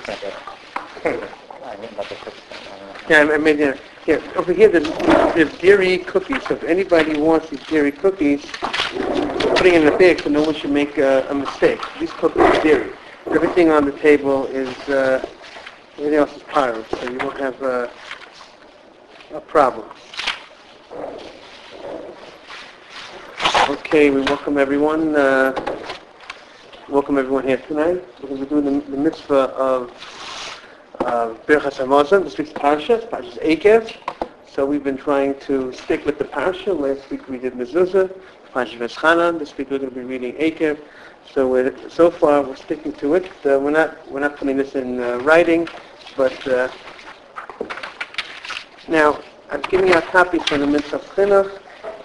Yeah, I mean, over here there's dairy cookies. So if anybody wants these dairy cookies, putting in a bag so no one should make a mistake. These cookies are dairy. Everything on the table is, everything else is pyro, so you won't have a problem. Okay, we welcome everyone. Welcome everyone here tonight. We're going to be doing the mitzvah of Birchas Hamazon. This week's parasha, Parashas Eikev. So we've been trying to stick with the parasha. Last week we did Mezuzah, Parashas Veschanan. This week we're going to be reading Eikev. So far we're sticking to it. We're not putting this in writing, but now I'm giving out copies for the mitzvah of Chinuch.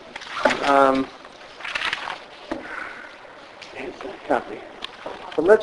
Copy. So let's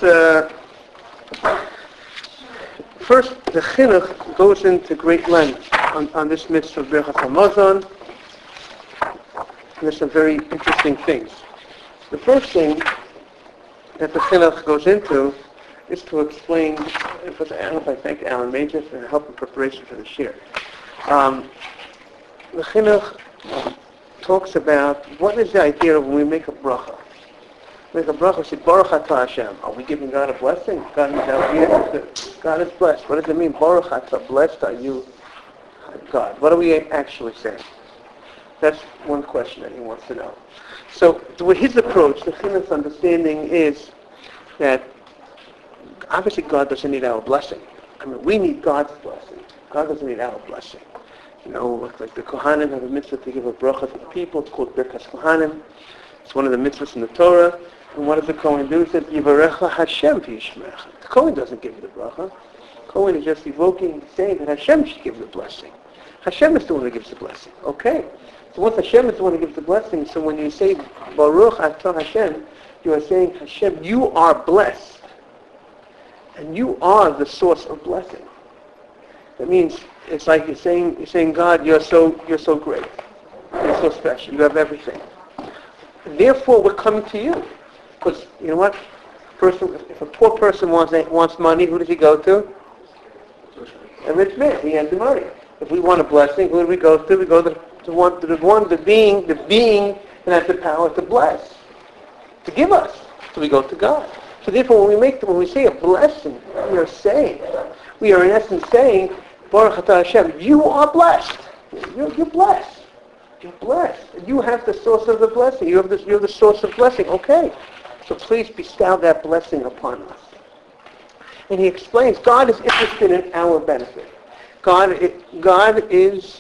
first the Chinuch goes into great length on this mitzvah of Birchas Hamazon. There's some very interesting things. The first thing that the Chinuch goes into is to explain. I don't know if I thank Alan Major for help in preparation for the shir. The Chinuch talks about what is the idea of when we make a bracha. Make a bracha, we say, Baruch atah Hashem. Are we giving God a blessing? God is blessed. What does it mean? Baruch atah, blessed are you, God. What are we actually saying? That's one question that he wants to know. So, his approach, the Chinuch's understanding is that obviously God doesn't need our blessing. I mean, we need God's blessing. God doesn't need our blessing. You know, like the Kohanim have a mitzvah to give a bracha to the people. It's called Birkas Kohanim. It's one of the mitzvahs in the Torah. And what does the Kohen do? He says, Yivarecha Hashem v'yishmerecha. The Kohen doesn't give you the bracha. The Kohen is just evoking, saying that Hashem should give the blessing. Hashem is the one who gives the blessing. Okay. So once Hashem is the one who gives the blessing, so when you say, Baruch atah Hashem, you are saying, Hashem, you are blessed. And you are the source of blessing. That means, it's like you're saying, God, you're so great. You're so special. You have everything. Therefore, we're coming to you. Because, you know what? If a poor person wants money, who does he go to? A rich man. He has the money. If we want a blessing, who do we go to? We go to the being that has the power to bless, to give us. So we go to God. So therefore, when we say a blessing, we are in essence saying, Baruch atah Hashem, you are blessed. You're blessed. You're blessed. You have the source of the blessing. You're the source of blessing. Okay. So please bestow that blessing upon us. And he explains, God is interested in our benefit. God is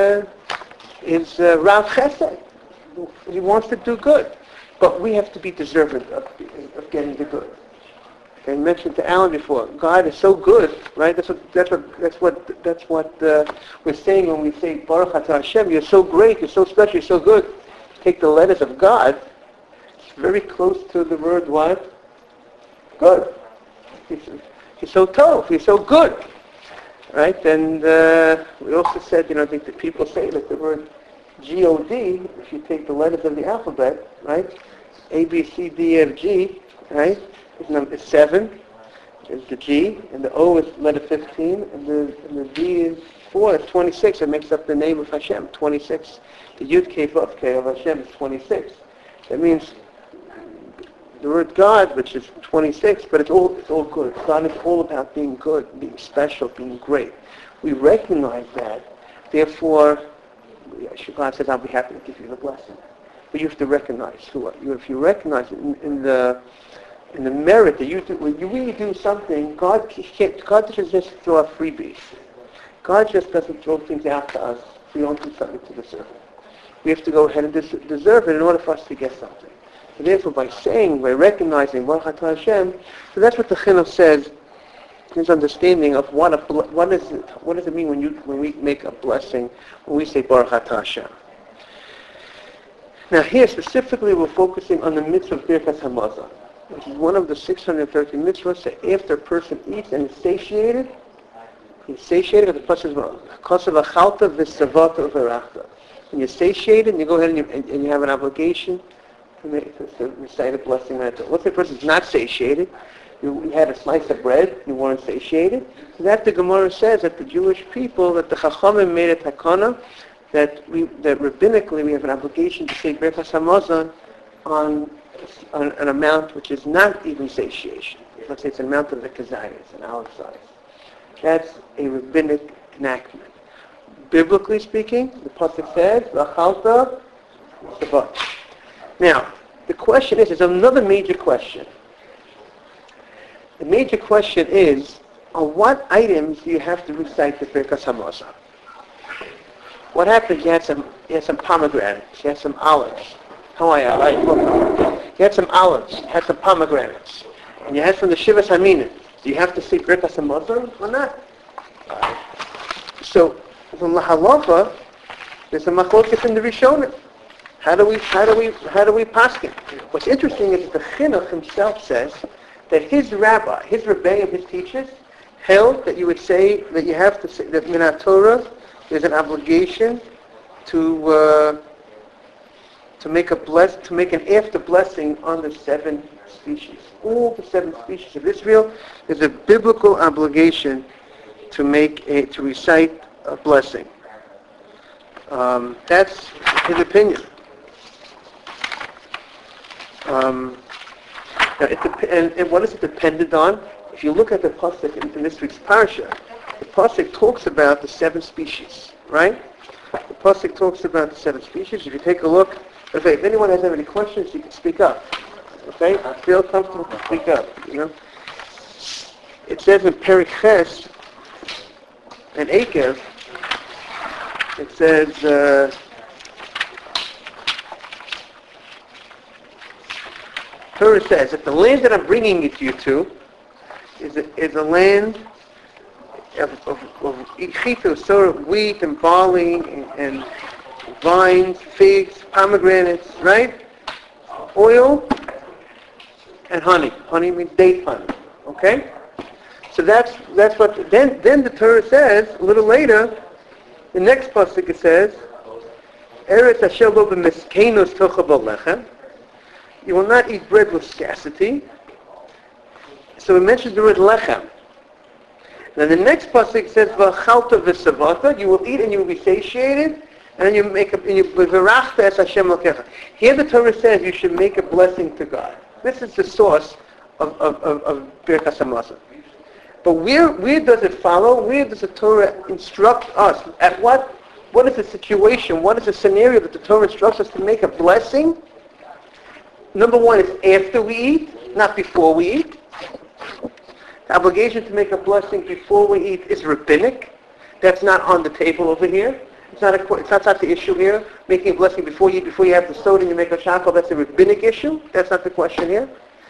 Rav Chesed. He wants to do good. But we have to be deserving of getting the good. I mentioned to Alan before, God is so good, right? That's what we're saying when we say Baruch atah Hashem. You're so great, you're so special, you're so good. Take the letters of God. It's very close to the word what? Good. He's so tov. He's so good, right? And we also said, I think that people say that the word G-O-D, if you take the letters of the alphabet, right? A, B, C, D, F, G, right? It's 7 is the G, and the O is letter 15, and the D is 4. It's 26. It makes up the name of Hashem. 26. The Yud Kei Vav Kei of Hashem is 26. That means the word God, which is 26, but it's all good. God is all about being good, being special, being great. We recognize that. Therefore, God says, I'll be happy to give you the blessing. But you have to recognize if you recognize it in the merit that you do, when you really do something, God doesn't just throw out freebies. God just doesn't throw things out to us. We don't do something to deserve it. We have to go ahead and deserve it in order for us to get something. So therefore, by recognizing Baruch atah Hashem, so that's what the Chinuch says. His understanding of what does it mean when we make a blessing, when we say Baruch atah Hashem. Now here specifically we're focusing on the mitzvah of Birkas Hamazon, which is one of the 630 mitzvahs that after a person eats and is satiated, the pasuk Kosav achalta v'savata uverachta. When you're satiated, you go ahead and you have an obligation to recite a blessing. What if the person is not satiated? You had a slice of bread, you weren't satiated. So that the Gemara says that the Jewish people, that the Chachamim made a takana, that rabbinically we have an obligation to say Birkas Hamazon on an amount which is not even satiation. Let's say it's an amount of the kazayas, an olive size. That's a rabbinic enactment. Biblically speaking, the pasuk says, "V'achalta Shabbat." Now, the question is, there's another major question. The major question is, on what items do you have to recite the Birkas Hamazon? What happens? You had some pomegranates, you had some olives. How are you? Right. You had some olives, you had some pomegranates, and you had from the Shivas Haminin. Do you have to say Birkas Hamazon or not? So, from the halacha, there's a machlokas in the Rishonim. How do we paskin? What's interesting is that the Chinuch himself says that his rabbi, his rebbeim, his teachers, held that you would say that you have to say that Minat Torah there's an obligation to make an after blessing on the 7 species. All the 7 species of Israel, there's a biblical obligation to recite a blessing. That's his opinion. And what is it dependent on? If you look at the pasuk in this week's parsha, the pasuk talks about the 7 species, right? The pasuk talks about the 7 species. If you take a look, okay, if anyone has any questions, you can speak up. Okay, I feel comfortable to speak up. You know, it says in Perek Ches and Ekev, it says. Torah says that the land that I'm bringing you to is a land of sort of wheat and barley and vines, figs, pomegranates, right? Oil and honey. Honey means date honey. Okay? So that's what. Then the Torah says a little later. The next pasuk it says, "Eretz asher lo b'miskenos tocha bo lechem." You will not eat bread with scarcity. So it mentions the word lechem. Then the next pasuk says, "V'achalta v'savata." You will eat and you will be satiated, and then you make and you v'verachta es Hashem lokecha. Here the Torah says you should make a blessing to God. This is the source of Birkas Hamazon. But where does it follow? Where does the Torah instruct us? At what is the situation? What is the scenario that the Torah instructs us to make a blessing? Number one is after we eat, not before we eat. The obligation to make a blessing before we eat is rabbinic. That's not on the table over here. It's not the issue here. Making a blessing before you eat, before you have the soda and you make a shackle, that's a rabbinic issue. That's not the question here.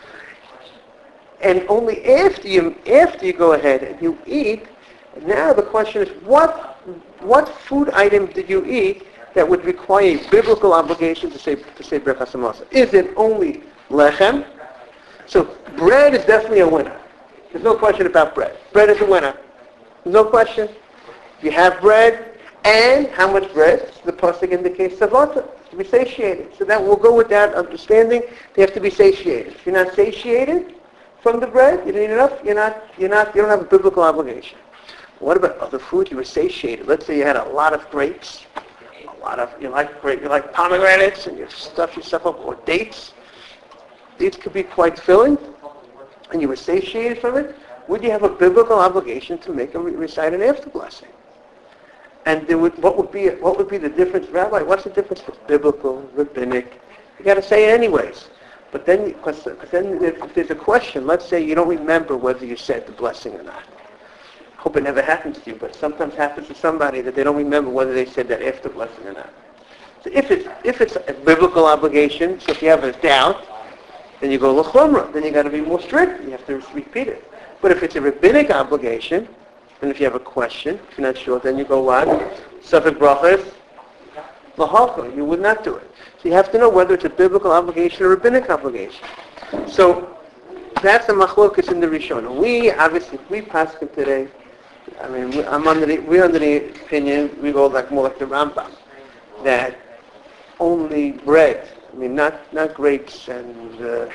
And only after you go ahead and you eat, now the question is what food item did you eat that would require a biblical obligation to say Birkas Hamazon? Is it only lechem? So bread is definitely a winner. There's no question about bread. Bread is a winner. There's no question. You have bread, and how much bread? The pasuk indicates savata, to be satiated. So that we'll go with that understanding. They have to be satiated. If you're not satiated from the bread, you didn't eat enough. You don't have a biblical obligation. What about other food? You were satiated. Let's say you had a lot of grapes. You like pomegranates, and you stuff yourself up, or dates. Dates could be quite filling, and you were satiated from it. Would you have a biblical obligation to recite an after blessing? And what would be the difference, Rabbi? What's the difference between biblical, rabbinic? You got to say it anyways. But then, because then if there's a question, let's say you don't remember whether you said the blessing or not. Hope it never happens to you, but sometimes happens to somebody that they don't remember whether they said that after blessing or not. So if it's a biblical obligation, so if you have a doubt, then you go l'chumrah. Then you got to be more strict. You have to repeat it. But if it's a rabbinic obligation, and if you have a question, if you're not sure, then you go what? Safek brachas, l'halcha. You would not do it. So you have to know whether it's a biblical obligation or rabbinic obligation. So that's a machlokas in the Rishon. We paskin today. I mean, we're under the opinion, we go more like the Rambam, that only bread, I mean, not grapes and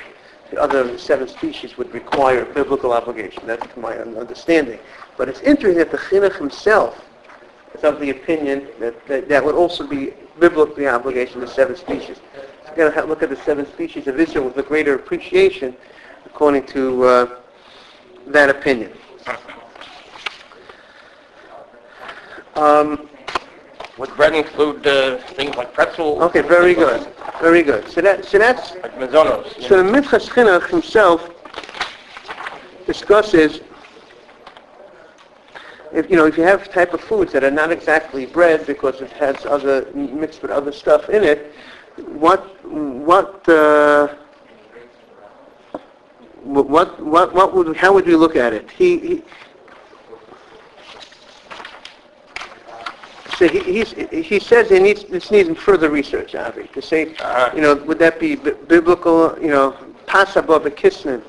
the other 7 species would require biblical obligation. That's to my understanding. But it's interesting that the Chinuch himself is of the opinion that would also be biblically obligation to 7 species. So you've got to look at the 7 species of Israel with a greater appreciation according to that opinion. Would bread include things like pretzels? Okay, very good. Very good. So that's like mazonos. So the Minchas Chinuch himself discusses if you have type of foods that are not exactly bread because it has other mixed with other stuff in it, how would we look at it? He says this needs further research, Avi, to say, would that be biblical, pasa b'kisnin?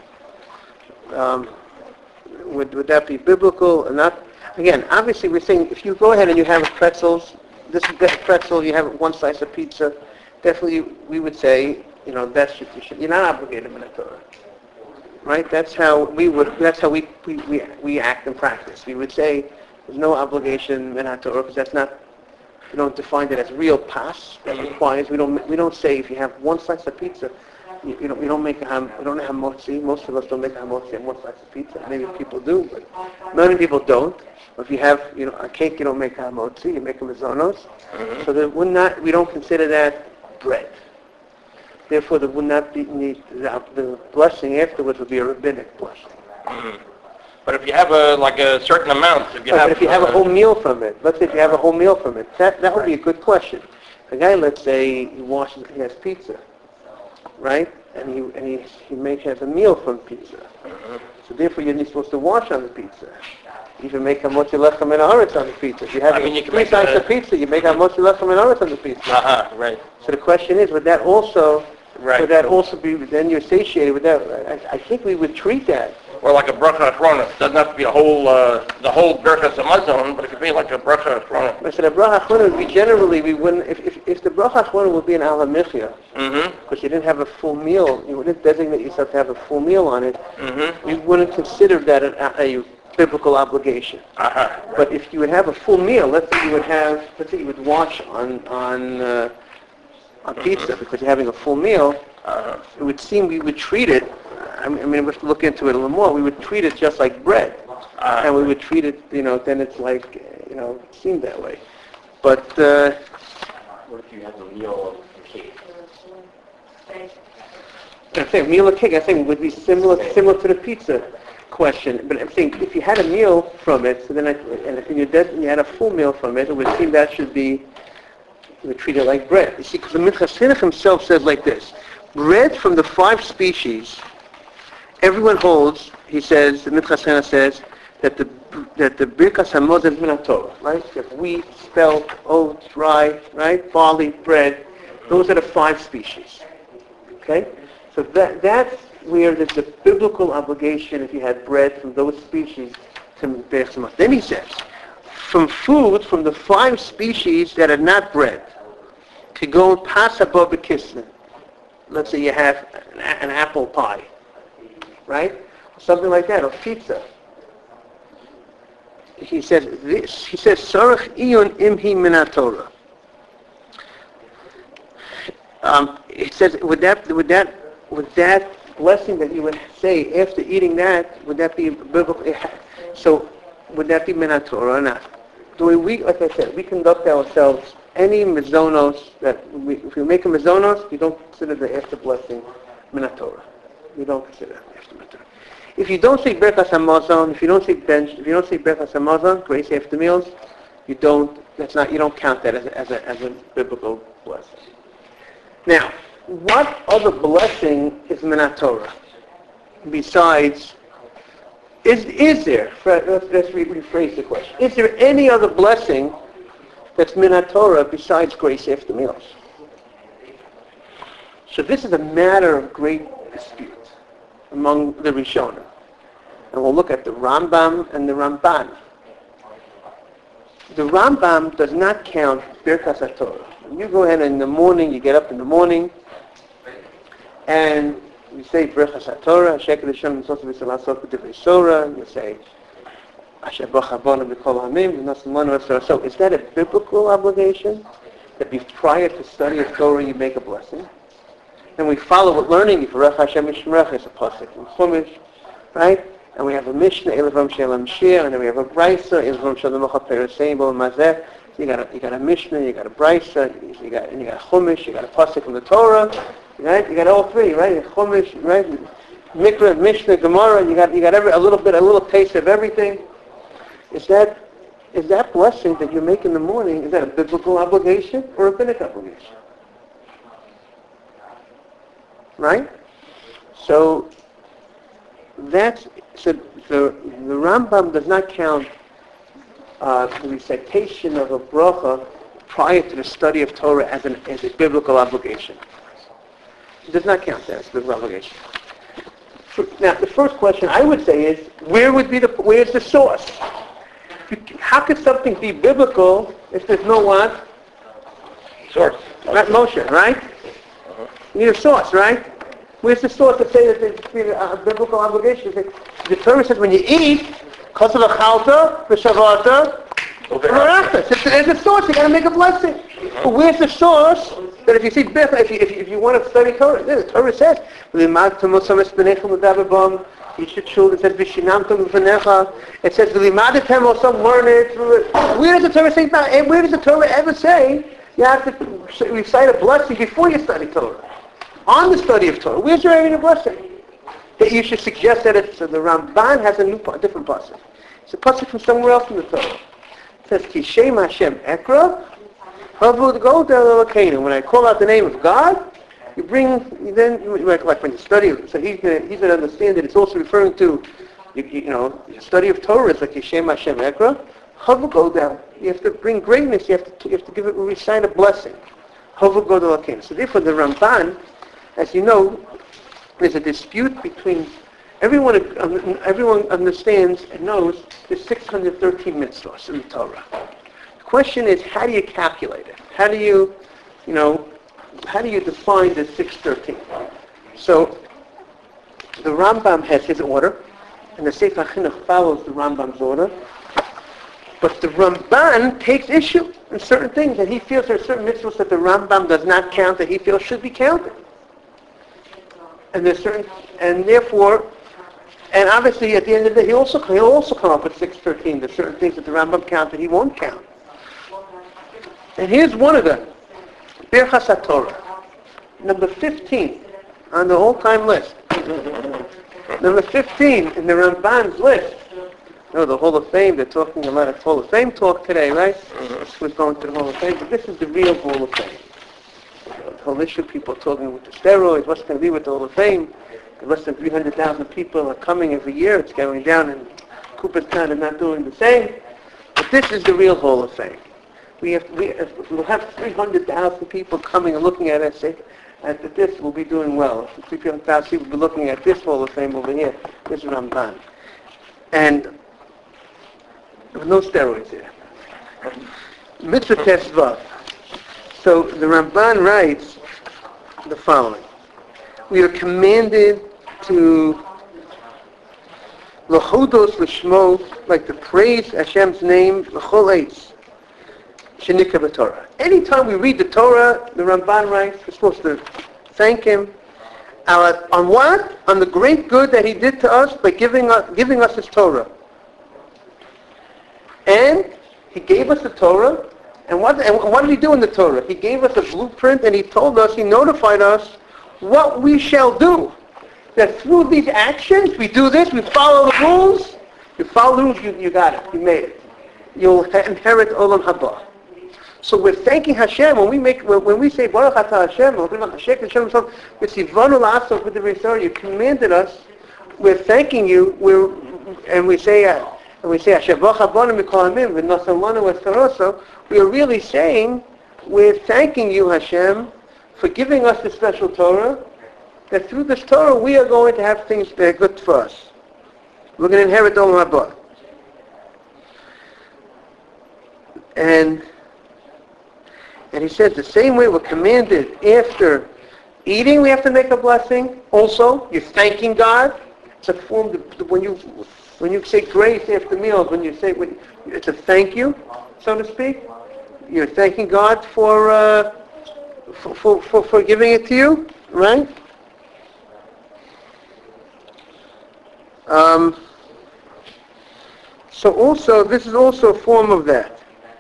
Would that be biblical or not? Again, obviously we're saying if you go ahead and you have pretzels, this is a pretzel, you have one slice of pizza, definitely we would say, you're not obligated in the Torah. Right? That's how we act and practice. We would say there's no obligation in our Torah because that's not, we don't define it as real pas that requires. We don't say if you have one slice of pizza, we don't make we don't have motzi. Most of us don't make a motzi and one slice of pizza. Maybe people do, but many people don't. If you have a cake, you don't make a motzi, you make a mazonos. So we don't consider that bread. Therefore, there would not be the blessing afterwards would be a rabbinic blessing. But if you have a certain amount, if you have a whole meal from it, let's say if you have a whole meal from it, that would be a good question. The guy, let's say he has pizza, right? And he has a meal from pizza. So therefore, you're not supposed to wash on the pizza. You can make a motzi lechem and aretz on the pizza. If you have 3 slices of pizza, you make a motzi lechem and aretz on the pizza. Right. So the question is, would that also be, then you're satiated with that? I think we would treat that. Or like a bracha achrona. It doesn't have to be the whole berachas hamazon, but it could be like a bracha achrona. So the bracha achrona would be generally, we wouldn't, if the bracha achrona would be an ala michya, because you didn't have a full meal, you wouldn't designate yourself to have a full meal on it, we wouldn't consider that a biblical obligation. Right. But if you would have a full meal, let's say you would wash on pizza because you're having a full meal, it would seem we would treat it, I mean, we have to look into it a little more, we would treat it just like bread. And we would treat it, then it's like, it seemed that way. But, what if you have a meal of cake? I think meal of cake, I think would be similar to the pizza question. But I'm saying if you had a meal from it, so then if you had a full meal from it, it would seem that should be, we treat it like bread. You see, because the Minchas Chinuch himself says like this: bread from the 5 species, everyone holds. He says, the Minchas Chinuch says that the birkas hamazon is min haTorah, right? You have wheat, spelt, oats, rye, right? Barley, bread. Those are the 5 species. Okay, so that's where there's a biblical obligation if you had bread from those species to birkas hamazon. Then he says, from food from the 5 species that are not bread, to go pasa b'kisnin. Let's say you have an apple pie, right? Something like that, or pizza. He says this. He says, "Sarach iyun imhi min haTorah." It says, would that blessing that you would say after eating that, would that be biblical? So, would that be min haTorah or not? Like I said, we conduct ourselves. Any mazonos if you make a mazonos, you don't consider the after blessing min haTorah. You don't consider that after Torah. If you don't say birkas hamazon, if you don't say birkas hamazon, grace after meals, you don't count that as a biblical blessing. Now, what other blessing is min haTorah besides? Is there? Let's rephrase the question. Is there any other blessing that's min haTorah besides grace after meals? So this is a matter of great dispute among the Rishonim. And we'll look at the Rambam and the Ramban. The Rambam does not count birkas haTorah. You go ahead in the morning, you get up in the morning, and you say Brechas HaTorah, Sheker Hashem Mitzvot V'Salasot B'Divrei Torah, and you say Asher Baruch Habonu B'Kol Hamim V'Nasan Lanu V'Sarah. So is that a biblical obligation? That prior to study of Torah you make a blessing? And we follow with learning, Yivarech Hashem Yishmerech, is a pasuk in Chumash, right? And we have a Mishnah, Elavam Shalom Shir, and then we have a Brisa, Elavam Shalom Mocha Pereseim Bol Mazeh. You got a Mishnah, you got a Brisa, you got a Chumash, you got a pasuk from the Torah, right? You got all three, right? Chumash, right? Mikra, Mishnah, Gemara. You got a little taste of everything. Is that blessing that you make in the morning? Is that a biblical obligation or a rabbinic obligation? Right? So the Rambam does not count the recitation of a bracha prior to the study of Torah as a biblical obligation. It does not count that as a biblical obligation. Now, the first question I would say is, where's the source? How could something be biblical if there's no what? Source. Not motion, right? You need a source, right? Where's the source to say that there's a biblical obligation? The Torah says when you eat, Kosev Achalta, V'Shavata, there's a source, you got to make a blessing. But where's the source that if you see if you want to study Torah, the Torah says, it says, it says, learn it. Where does the Torah say that? And where does the Torah ever say you have to recite a blessing before you study Torah? On the study of Torah, where's there a blessing? That you should suggest that the Ramban has a different pasuk. It's a pasuk from somewhere else in the Torah. It says, Ki Shem Hashem Ekra, Havud Godel Elokeinu. When I call out the name of God, like when you study, so he's going to understand that it's also referring to, the study of Torah is like Yishem Hashem Ekra. Havu Godel. You have to bring greatness. You have to recite a blessing. Havu Godel Elokeinu. So therefore, the Ramban, as you know, there's a dispute between everyone understands and knows there's 613 mitzvahs in the Torah. The question is, how do you calculate it? How do you define the 613? So the Rambam has his order, and the Sefer HaChinuch follows the Rambam's order. But the Ramban takes issue in certain things, and he feels there are certain mitzvahs that the Rambam does not count that he feels should be counted. And there's certain, and therefore, and obviously at the end of the day, he'll also come up with 613. There's certain things that the Rambam counts that he won't count. And here's one of them. Birchas HaTorah. Number 15 on the all-time list. Number 15 in the Ramban's list. The Hall of Fame, they're talking a lot of Hall of Fame talk today, right? We're going to the Hall of Fame, but this is the real Hall of Fame. The whole issue, people talking with the steroids, what's going to be with the Hall of Fame? Less than 300,000 people are coming every year. It's going down, and Cooperstown is not doing the same. But this is the real Hall of Fame. We'll have 300,000 people coming and looking at us, and that this will be doing well. 300,000 people will be looking at this Hall of Fame over here. This is Ramban. And there were no steroids here. Mitzvah Tesvav. So the Ramban writes the following. We are commanded to L'chodos L'shmo, like to praise Hashem's name, L'chol eitz, shenikra b'Torah. Anytime we read the Torah, the Ramban writes, we're supposed to thank Him. On what? On the great good that He did to us by giving us His Torah. And He gave us the Torah. And what did He do in the Torah? He gave us a blueprint, and He told us, He notified us what we shall do. That through these actions, we do this, we follow the rules. You follow the rules, you got it, you made it. You'll inherit Olam Haba. So we're thanking Hashem when we say Baruch Atah Hashem, you commanded us. We're thanking you. We say Hashem we are really saying we're thanking you, Hashem, for giving us the special Torah. That through this Torah we are going to have things that are good for us. We're going to inherit Olam Haba. And he says the same way we're commanded after Eating, we have to make a blessing. Also, you're thanking God. It's a form when you say grace after meals. It's a thank you, so to speak. You're thanking God for giving it to you, right? So also, this is also a form of that.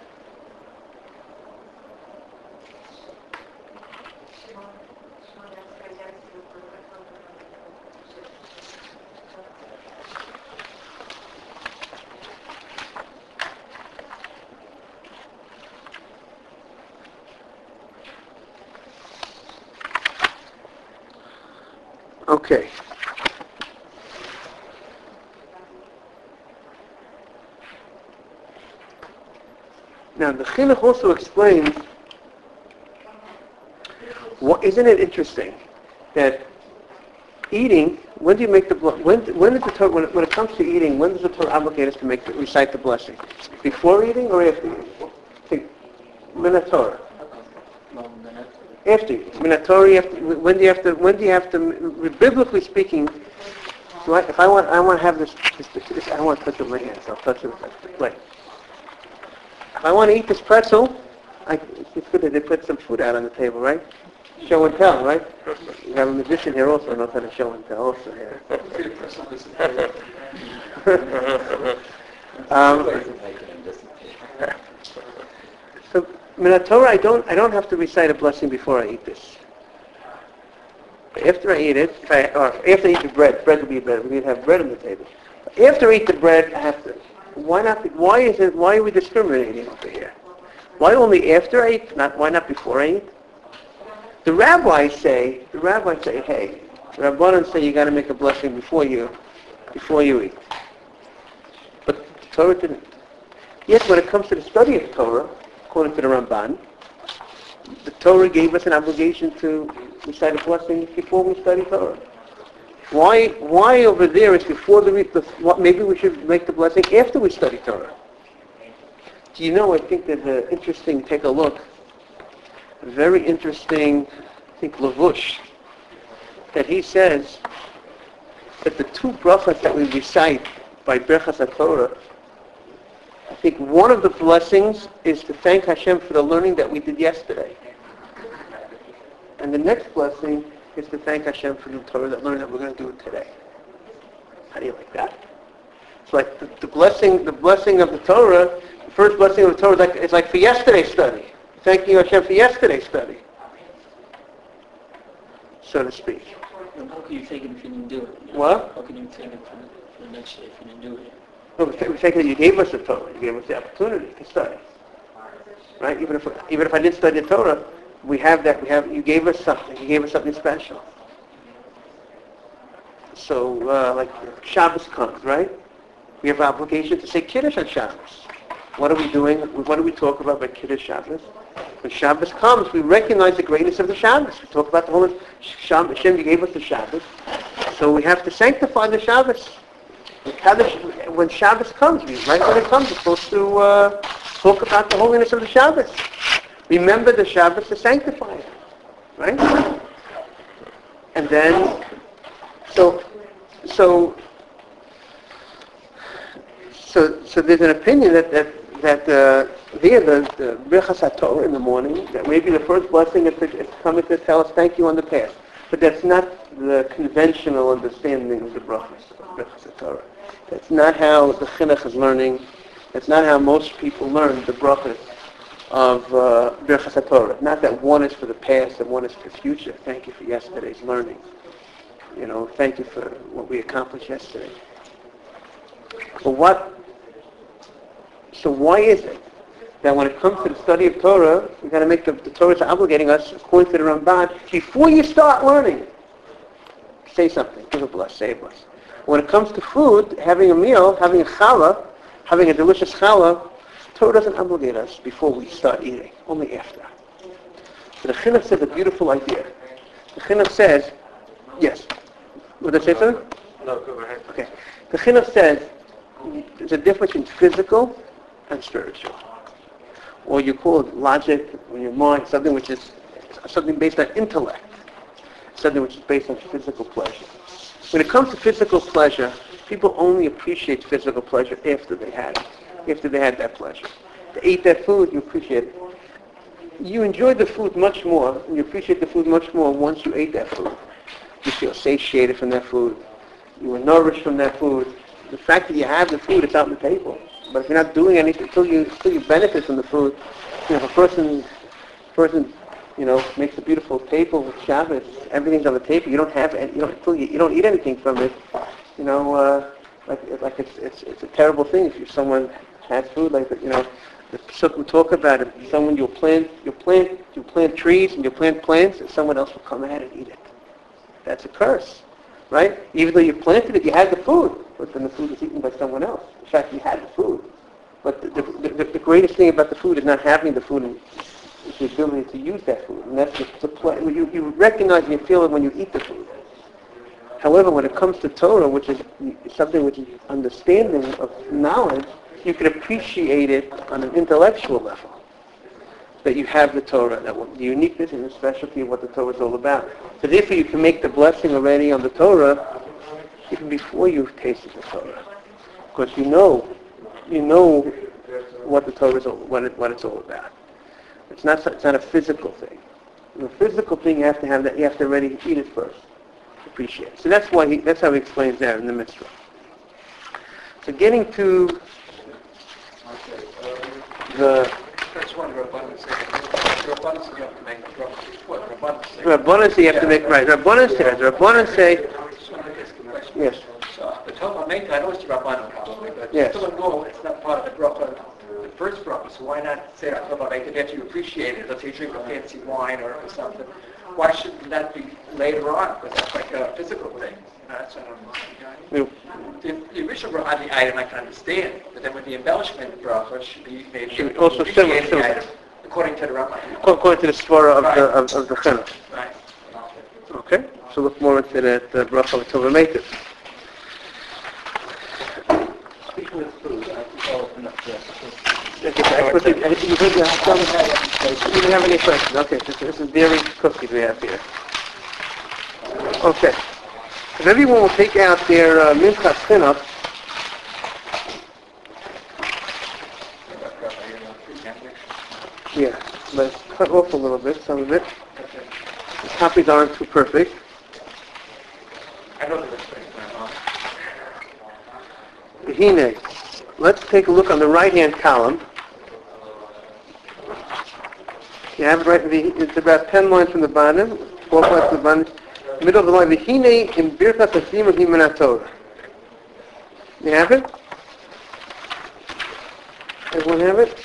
Okay. Now the Chinuch also explains, isn't it interesting that eating, when do you make the when is the Torah, when it comes to eating, when does the Torah obligate us to recite the blessing? Before eating or after eating? Think, Minat Torah. After eating. Minat Torah, when do you have to, biblically speaking, if I want to have this, I don't want to touch it with my hands, I'll touch it with the plate. If I want to eat this pretzel, it's good that they put some food out on the table, right? Show and tell, right? You have a magician here also who knows how to show and tell also here. So, Minat Torah, I don't have to recite a blessing before I eat this. After I eat it, or after I eat the bread will be bread. We need to have bread on the table. After I eat the bread, I have to. Why not? Why are we discriminating over here? Why only after I eat? Why not before I eat? The rabbis say, hey, the Rabbanan say you got to make a blessing before you eat. But the Torah didn't. Yet when it comes to the study of Torah, according to the Ramban, the Torah gave us an obligation to recite a blessing before we study Torah. Why over there is before maybe we should make the blessing after we study Torah? Do you know, I think there's an interesting, take a look, a very interesting, I think Lavush, that he says that the two brachas that we recite by Birchas HaTorah, I think one of the blessings is to thank Hashem for the learning that we did yesterday. And the next blessing is to thank Hashem for the Torah that learned that we're going to do it today. How do you like that? It's like the blessing of the Torah, the first blessing of the Torah is like for yesterday's study. Thanking Hashem for yesterday's study, so to speak. And how can you take it if you didn't do it? What? How can you take it for the next day if you didn't do it? No, we take it that you gave us the Torah. You gave us the opportunity to study. Right? Even if I didn't study the Torah, you gave us something. You gave us something special. So, like Shabbos comes, right? We have an obligation to say Kiddush on Shabbos. What are we doing? What do we talk about by Kiddush Shabbos? When Shabbos comes, we recognize the greatness of the Shabbos. We talk about the whole Hashem, you gave us the Shabbos. So we have to sanctify the Shabbos. When Shabbos comes, right when it comes, we're supposed to talk about the holiness of the Shabbos. Remember the Shabbos to sanctify it. Right? And then, so there's an opinion that the Birchas HaTorah in the morning, that maybe the first blessing is to come to tell us thank you on the past. But that's not the conventional understanding of the Birchas HaTorah. That's not how the Chinuch is learning. That's not how most people learn the brachas of Birchas HaTorah. Not that one is for the past and one is for the future. Thank you for yesterday's learning. Thank you for what we accomplished yesterday. So why is it that when it comes to the study of Torah, we've got to make the Torah is obligating us, according to the Ramban, before you start learning, say something, give a bless, say a bless. When it comes to food, having a meal, having a challah, having a delicious challah, Torah doesn't obligate us before we start eating, only after. So the Chinuch says a beautiful idea. The Chinuch says, yes. Would I say something? No, go ahead. Okay. The Chinuch says there's a difference in physical and spiritual. Or you call it logic in your mind, something which is something based on intellect. something which is based on physical pleasure. When it comes to physical pleasure, people only appreciate physical pleasure after they had it, after they had that pleasure. They ate that food, you appreciate it. You enjoy the food much more, and you appreciate the food much more once you ate that food. You feel satiated from that food. You were nourished from that food. The fact that you have the food, it's out on the table. But if you're not doing anything until you benefit from the food, if a person makes a beautiful table with Shabbos, everything's on the table. You don't have any, you don't eat anything from it. Like it's a terrible thing if someone has food like that. The Psukim talk about it. Someone you'll plant trees and you'll plant plants, and someone else will come ahead and eat it. That's a curse, right? Even though you planted it, you had the food, but then the food was eaten by someone else. In fact, you had the food. But the greatest thing about the food is not having the food, and it's the ability to use that food. And that's you recognize and you feel it when you eat the food. However, when it comes to Torah, which is something which is understanding of knowledge, you can appreciate it on an intellectual level. That you have the Torah, the uniqueness and the specialty of what the Torah is all about. So therefore you can make the blessing already on the Torah even before you've tasted the Torah. Because you know what the Torah is, what it's all about. It's not a physical thing. The physical thing you have to have that. You have to already eat it first, appreciate it. So that's how he explains that in the mitzvah. So getting to the That's one Rabbanan says. Rabbanan you have to make what Rabbanan say. Rabbanan say you have to make right. Rabbanan say. Yes. So the Torah Meta, I know it's the Rabbanan probably, but yes. still no, it's not part of the bracha, the first bracha. So why not say Torah Meta that you appreciate it? Let's say you drink a fancy wine or something. Why shouldn't that be later on? Because that's like a physical thing. That's the original bracha on the item I can understand, but then with the embellishment bracha should be made should also similar. According to the Rambam. According to the svara of the Chinuch. Right. Okay, so look more into that bracha of Torah Meta. Speaking of food, You don't have any questions? Okay, this is dairy cookies we have here. Okay. If everyone will take out their Minchas Chinuch, yeah, let's cut off a little bit, some of it. The copies aren't too perfect. I know this thing. Hine. Let's take a look on the right-hand column. You have it right. It's about 10 lines from the bottom, 12 lines from the bottom. Middle of the line. Hine in Birchas Hazimon Himen Torah. You have it? Everyone have it?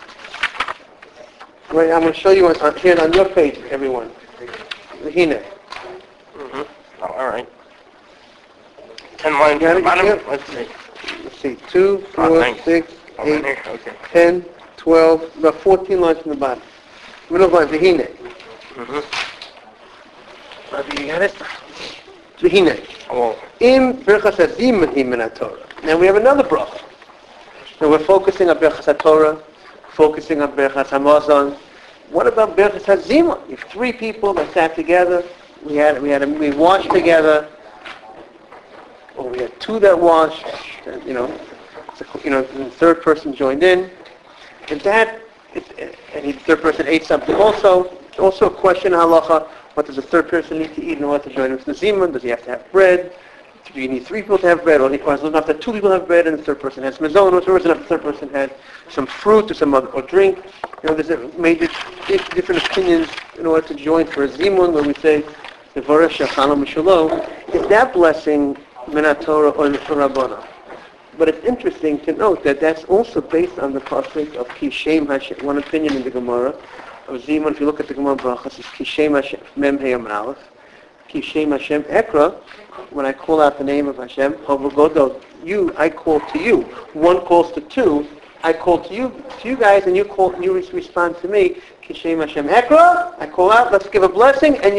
Right. I'm going to show you here on your page, everyone. The Hine. Mm-hmm. Oh, all right. 10 lines Got from it? the bottom. Yeah. Let's see. 2, 4, thanks. 6, Oh, 8, there. Okay. 10, 12, about 14 lines from the bottom. Middle of the line. V'hine. Mm-hmm. You got it? V'hine. Oh, Im Birchas Hazimon Himen Torah. Now we have another bracha. Now we're focusing on Birchas HaTorah, focusing on Birchas HaMazon. What about Birchas Hazimon? You have 3 people that sat together. We washed together. Or we had 2 that washed. And, the third person joined in. And the third person ate something also. It's also a question in halacha. What does the third person need to eat in order to join in the zimun? Does he have to have bread? Do you need 3 people to have bread? Or does it enough that 2 people have bread and the third person has mezon? Or is it enough the third person has some fruit or some other or drink? There's major different opinions in order to join for a zimun where we say the Vorah Shachanam Mishalo. Is that blessing Minat Torah or Rabbana? But it's interesting to note that that's also based on the pasuk of Kishem Hashem. One opinion in the Gemara of Zimun, if you look at the Gemara Brachas, it's Kishem Hashem Mem Hey Aleph. Kishem Hashem Ekra. When I call out the name of Hashem, Havogodo, I call to you. One calls to 2. I call to you guys, and you respond to me. Kishem Hashem Ekra. I call out. Let's give a blessing, and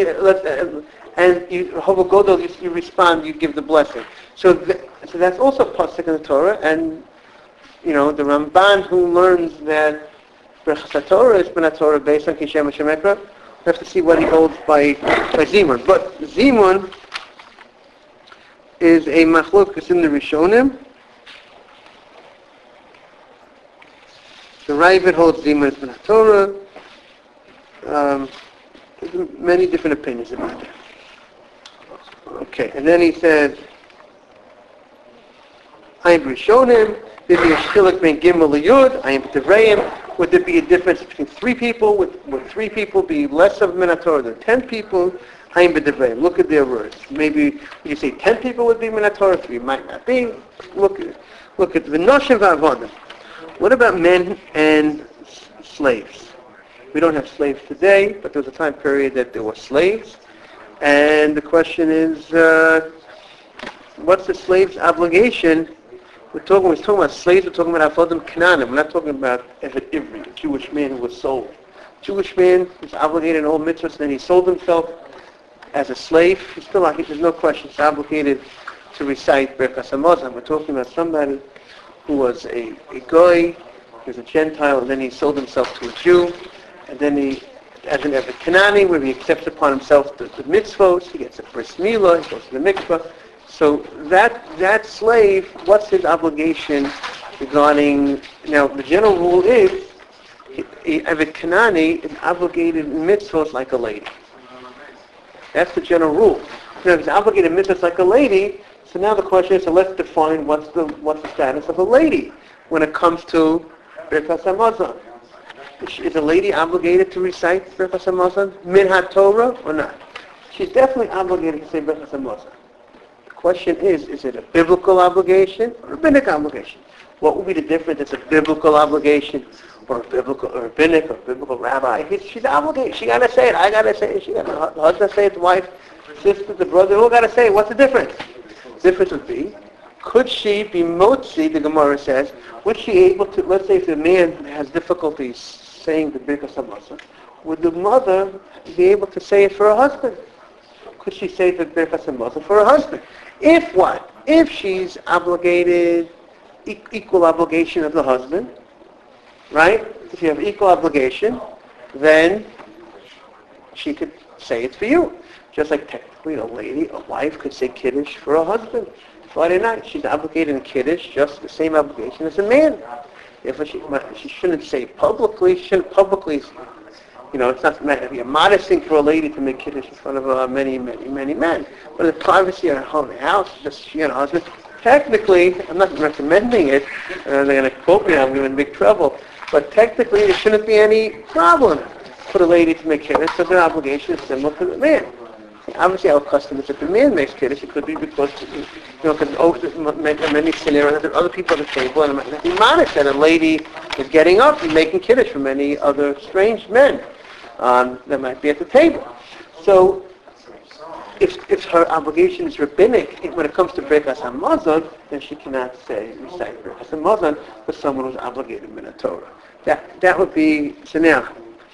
Havogodo, you respond. You give the blessing. So that's also pasuk in the Torah, and the Ramban who learns that Birchas HaTorah is Minat Torah based on Kishem Hashem Ekra, have to see what he holds by Zimun. But Zimun is a machlokas in the Rishonim. The Ravid holds Zimun as Min Torah. There's many different opinions about that. Okay, and then he says, I am Rishonim, there'd be a shchilik ben Gimel Yud, I am Devreim. Would there be a difference between 3 people? Would 3 people be less of Min Torah than 10 people? I am Devreim. Look at their words. Maybe you say 10 people would be Min Torah, 3 might not be. Look at the Noshim V'Avodim. What about men and slaves? We don't have slaves today, but there was a time period that there were slaves. And the question is, what's the slave's obligation? We're talking about slaves, we're talking about Avodim Canaanim. We're not talking about Eved Ivri, a Jewish man who was sold. Jewish man was obligated in all mitzvahs, and then he sold himself as a slave. There's no question, he's obligated to recite Birkas Hamazon. We're talking about somebody who was a goy, he was a Gentile, and then he sold himself to a Jew, and then he, as an Eved Kanani, where he accepts upon himself the mitzvos, he gets a bris milah, he goes to the mikvah. So that slave, what's his obligation regarding, now the general rule is, Eved Kanani is obligated in mitzvos like a lady. That's the general rule. Now if he's obligated in mitzvos like a lady, so now the question is, so let's define what's the status of a lady when it comes to Birkas Hamazon. Is a lady obligated to recite Birkas Hamazon, Min HaTorah, or not? She's definitely obligated to say Birkas Hamazon. The question is it a biblical obligation or a rabbinic obligation? What would be the difference? It's a biblical obligation or a biblical or rabbinic or a biblical rabbi. She's obligated. She got to say it. I got to say it. She got the husband say it, the wife, sister, the brother, all got to say it. What's the difference? The difference would be, could she be motzi, the Gemara says, would she able to, let's say if the man has difficulties saying the Birkas Hamazon, would the mother be able to say it for her husband? Could she say the Birkas Hamazon for her husband? If what? If she's obligated, equal obligation of the husband, right? If you have equal obligation, then she could say it for you. Just like technically a wife could say Kiddush for her husband. Friday night, she's obligated in Kiddush, just the same obligation as a man. Therefore, she shouldn't say publicly, it's not meant to be a modest thing for a lady to make Kiddush in front of many, many, many men. But in the privacy of her own house, just she and her husband, technically, I'm not recommending it, they're going to quote me, I'm going to be in big trouble, but technically there shouldn't be any problem for the lady to make Kiddush, because their obligation is similar to the man. Obviously, our custom is that the man makes Kiddush. It could be because, many scenarios, there are other people at the table, and it might not be modest that a lady is getting up and making Kiddush for many other strange men that might be at the table. So, if her obligation is rabbinic, when it comes to Birkas Hamazon, then she cannot recite Birkas Hamazon for someone who's obligated Min Torah. That would be, so now,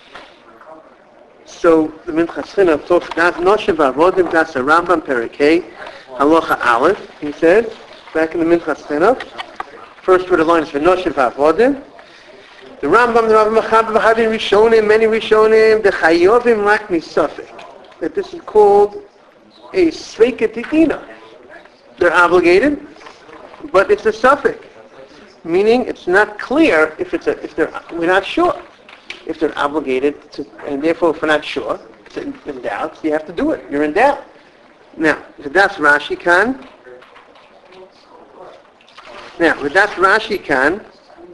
so the Minchas Chinuch talks about Noshim V'Avodim, that's a Rambam Perikei, Halacha Aleph, he says, back in the Minchas Chinuch, first word of line is Noshim V'Avodim. The Rambam Mechaber V'Havim Rishonim, many Rishonim, the Chayovim Rak Misafek, that this is called a Sveika Tikina. They're obligated, but it's a suffix, meaning it's not clear we're not sure. If they're obligated to, and therefore if we're not sure, it's in doubt, you have to do it. You're in doubt. Now, that's Rashi Khan. Now, that's Rashi Khan.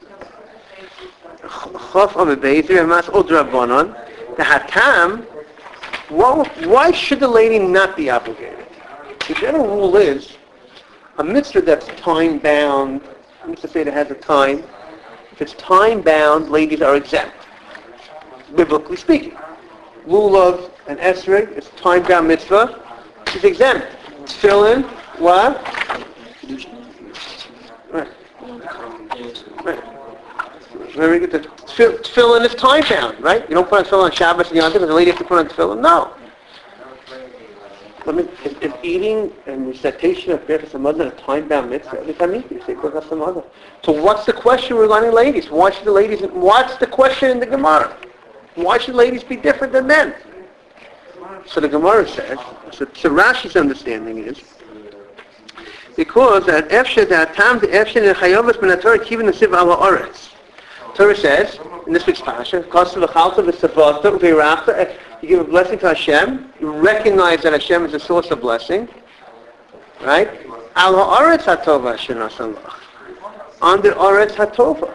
Chof Amabezir, Hamas Odrabanon. The Hatam, why should the lady not be obligated? The general rule is, a mitzvah that's time-bound, a mitzvah say that has a time, if it's time-bound, ladies are exempt. Biblically speaking. Lulav and Esrog is time-bound mitzvah. She's exempt. Tefillin, what? Right. Very good. Tefillin is time-bound, right? You don't put on tefillin on Shabbos and Yom Tov, and the lady has to put on tefillin? No. Is eating and recitation of Birkas Hamazon a time-bound mitzvah? Every time you say Birkas Hamazon. So what's the question regarding ladies? What's the question in the Gemara? Why should ladies be different than men? So the Gemara says, so Rashi's understanding is, because that Torah says, in this week's Pasha, you give a blessing to Hashem, you recognize that Hashem is the source of blessing, right? On the Oretz HaTova,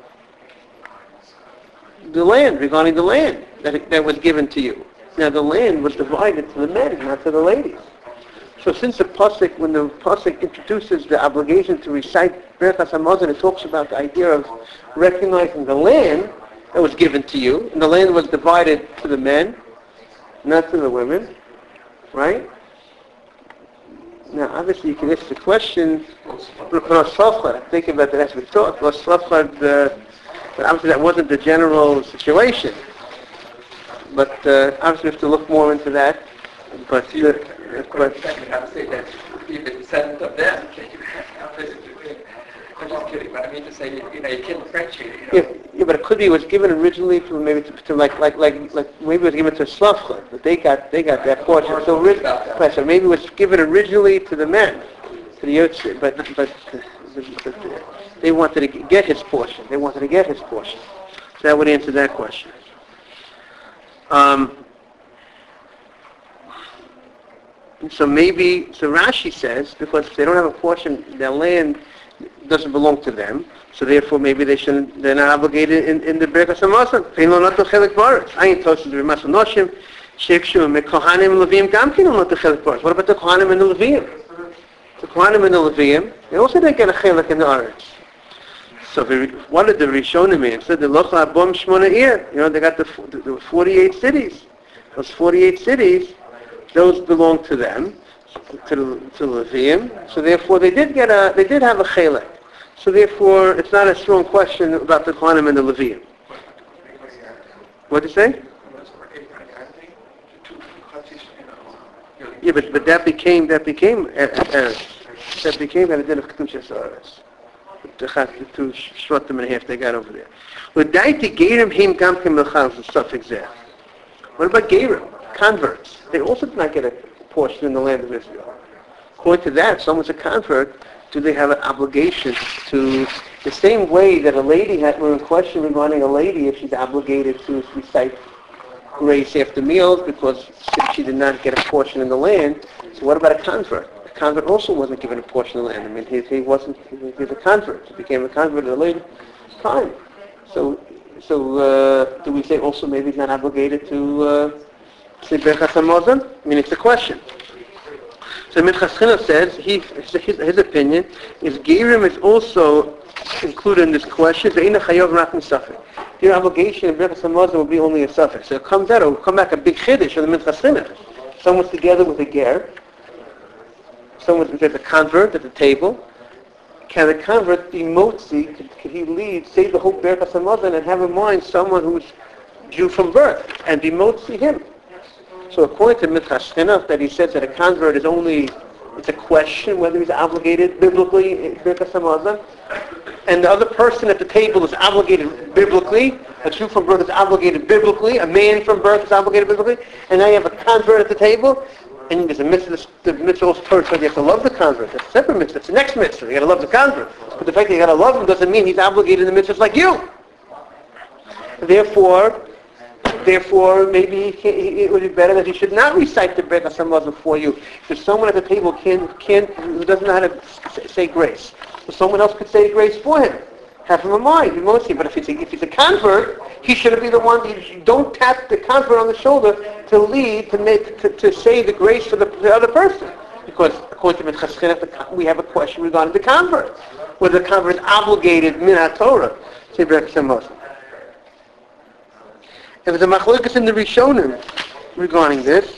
the land, regarding the land that was given to you. Now the land was divided to the men, not to the ladies. So since when the Pasuk introduces the obligation to recite Birchas Hamazon, it talks about the idea of recognizing the land that was given to you, and the land was divided to the men, not to the women, right? Now obviously you can ask the question, I'm thinking about that as we talk, but obviously that wasn't the general situation. But obviously we have to look more into that. But You have to say that be the descendant of them. I'm just kidding, but I mean to say, you can't differentiate it. yeah, but it could be it was given originally to maybe to like maybe it was given to Slavcha, but they got that portion. So maybe it was given originally to the men, to the Yotze, but they wanted to get his portion. So that would answer that question. So Rashi says, because if they don't have a portion, their land doesn't belong to them, so therefore maybe they're not obligated in the Birchas Hamazon. What about the Kohanim and the Levim? The Kohanim and the Levim, they also didn't get a chelik in the Aretz. So what did the Rishonim mean? Said the Locha Abom Shmona Ir. They got the 48 cities. Those 48 cities, those belong to them, to Levim. So therefore, they did have a chelik. So therefore, it's not a strong question about the Kohanim and the Levim. What did you say? Yeah, but that became Eretz. That became an idea of Kedushas Eretz. The 2 shvatim and a half they got over there. What about Gerim, converts? They also did not get a portion in the land of Israel. According to that, if someone's a convert, do they have an obligation to, the same way that a lady we're in question regarding a lady if she's obligated to recite grace after meals because she did not get a portion in the land. So what about a convert? A convert also wasn't given a portion of the land. I mean, he was a convert. He became a convert at a later time. So do we say also maybe he's not obligated to say Birchas Hamazon? I mean, it's a question. So Minchas Chinuch says, his opinion is Gerim is also included in this question. Your obligation in Birchas Hamazon will be only a suffix. So it will come back a big chiddush on the Minchas Chinuch. Someone's together with a ger. Someone's at the convert at the table. Can the convert be motzi? Could he lead, say the whole Birchas Hamazon and have in mind someone who's Jew from birth and be motzi him? So according to Minchas Chinuch, that he says that a convert is only, it's a question whether he's obligated biblically in Birchas Hamazon, and the other person at the table is obligated biblically, a Jew from birth is obligated biblically, a man from birth is obligated biblically, and now you have a convert at the table, and there's a mitzvah, the mitzvah also Torah says you have to love the convert. That's a separate mitzvah, it's the next mitzvah, you got to love the convert. But the fact that you got to love him doesn't mean he's obligated in the mitzvahs like you. Therefore, maybe it would be better that he should not recite the Birchas Hamazon for you. If someone at the table who doesn't know how to say grace, so someone else could say grace for him. Have him in mind, mostly. But if he's a convert, he shouldn't be the one. You don't tap the convert on the shoulder to lead, to say the grace for the other person. Because according to Minchas Chinuch, we have a question regarding the convert, whether the convert is obligated min HaTorah to say Birchas Hamazon. There was a machlokes in the Rishonim regarding this.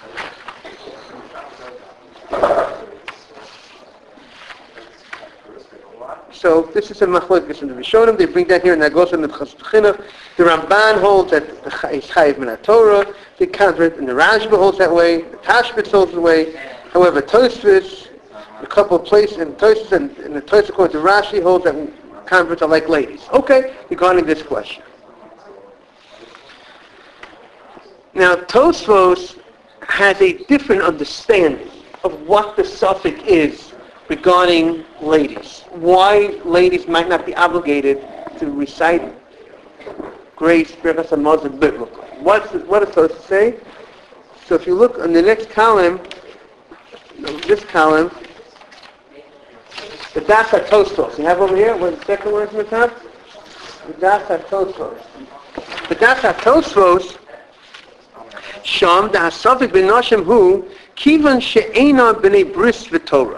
So this is a machlokes in the Rishonim. They bring that here in Nagos and the Chinuch. The Ramban holds that it's chayiv min HaTorah. The convert and the Rashba holds that way. The Tashbitz holds that way. However, Tosfos, a couple of places in Tosfos and the Tosfos according to Rashi holds that converts are like ladies. Okay, regarding this question. Now, Tosfos has a different understanding of what the suffix is regarding ladies. Why ladies might not be obligated to recite grace, Birkas Hamazon biblically. What is it supposed to say? So if you look on the next column, this column, the Das HaTosfos. You have over here, what's the second one from the top? The Das HaTosfos. The Das HaTosfos, Sham, the Hasafik ben Nashim hu, Kivan she'ena b'nei bris v'torah.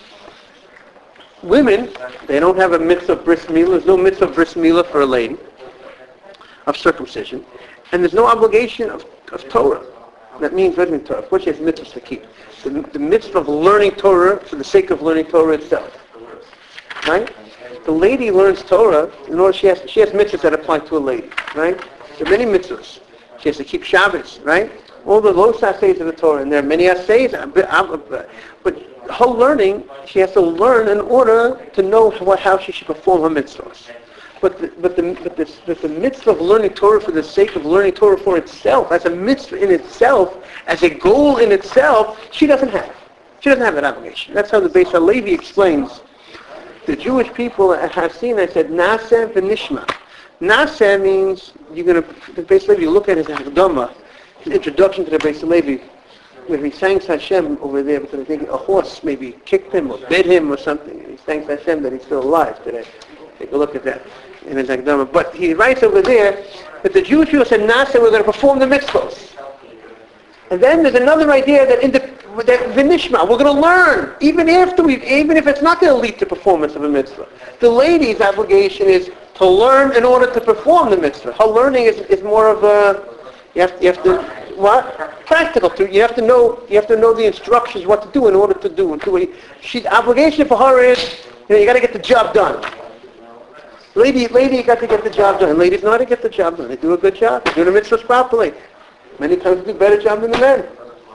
Women, they don't have a mitzvah of bris milah. There's no mitzvah of bris milah for a lady, of circumcision. And there's no obligation of Torah. That means, what does it mean Torah? Of course she has mitzvahs to keep. The mitzvah of learning Torah for the sake of learning Torah itself. Right? The lady learns Torah in order she has mitzvahs that apply to a lady. Right? There are many mitzvahs. She has to keep Shabbos, right? All the los assays of the Torah, and there are many assays, but her learning, she has to learn in order to know how she should perform her mitzvahs. But the mitzvah of learning Torah for the sake of learning Torah for itself, as a mitzvah in itself, as a goal in itself, she doesn't have. She doesn't have that obligation. That's how the Beis HaLevi explains. The Jewish people have seen, I said, Naseh v'nishma. Naseh means you're going to, the Beis HaLevi, you look at his Hakdama, his introduction to the Beis HaLevi, when he thanks Hashem over there, because I think a horse maybe kicked him or bit him or something, and he thanks Hashem that he's still alive today. Take a look at that in his Hakdama. But he writes over there that the Jewish people said, Naseh, we're going to perform the mitzvahs. And then there's another idea that that v'nishma, we're going to learn, even if it's not going to lead to performance of a mitzvah. The lady's obligation is to learn in order to perform the mitzvah. Her learning is more of a, you have to, what? Practical. You have to know the instructions, what to do in order to do. The obligation for her is, you got to get the job done. Lady, you got to get the job done. Ladies know how to get the job done. They do a good job. They do the mitzvahs properly. Many times they do a better job than the men.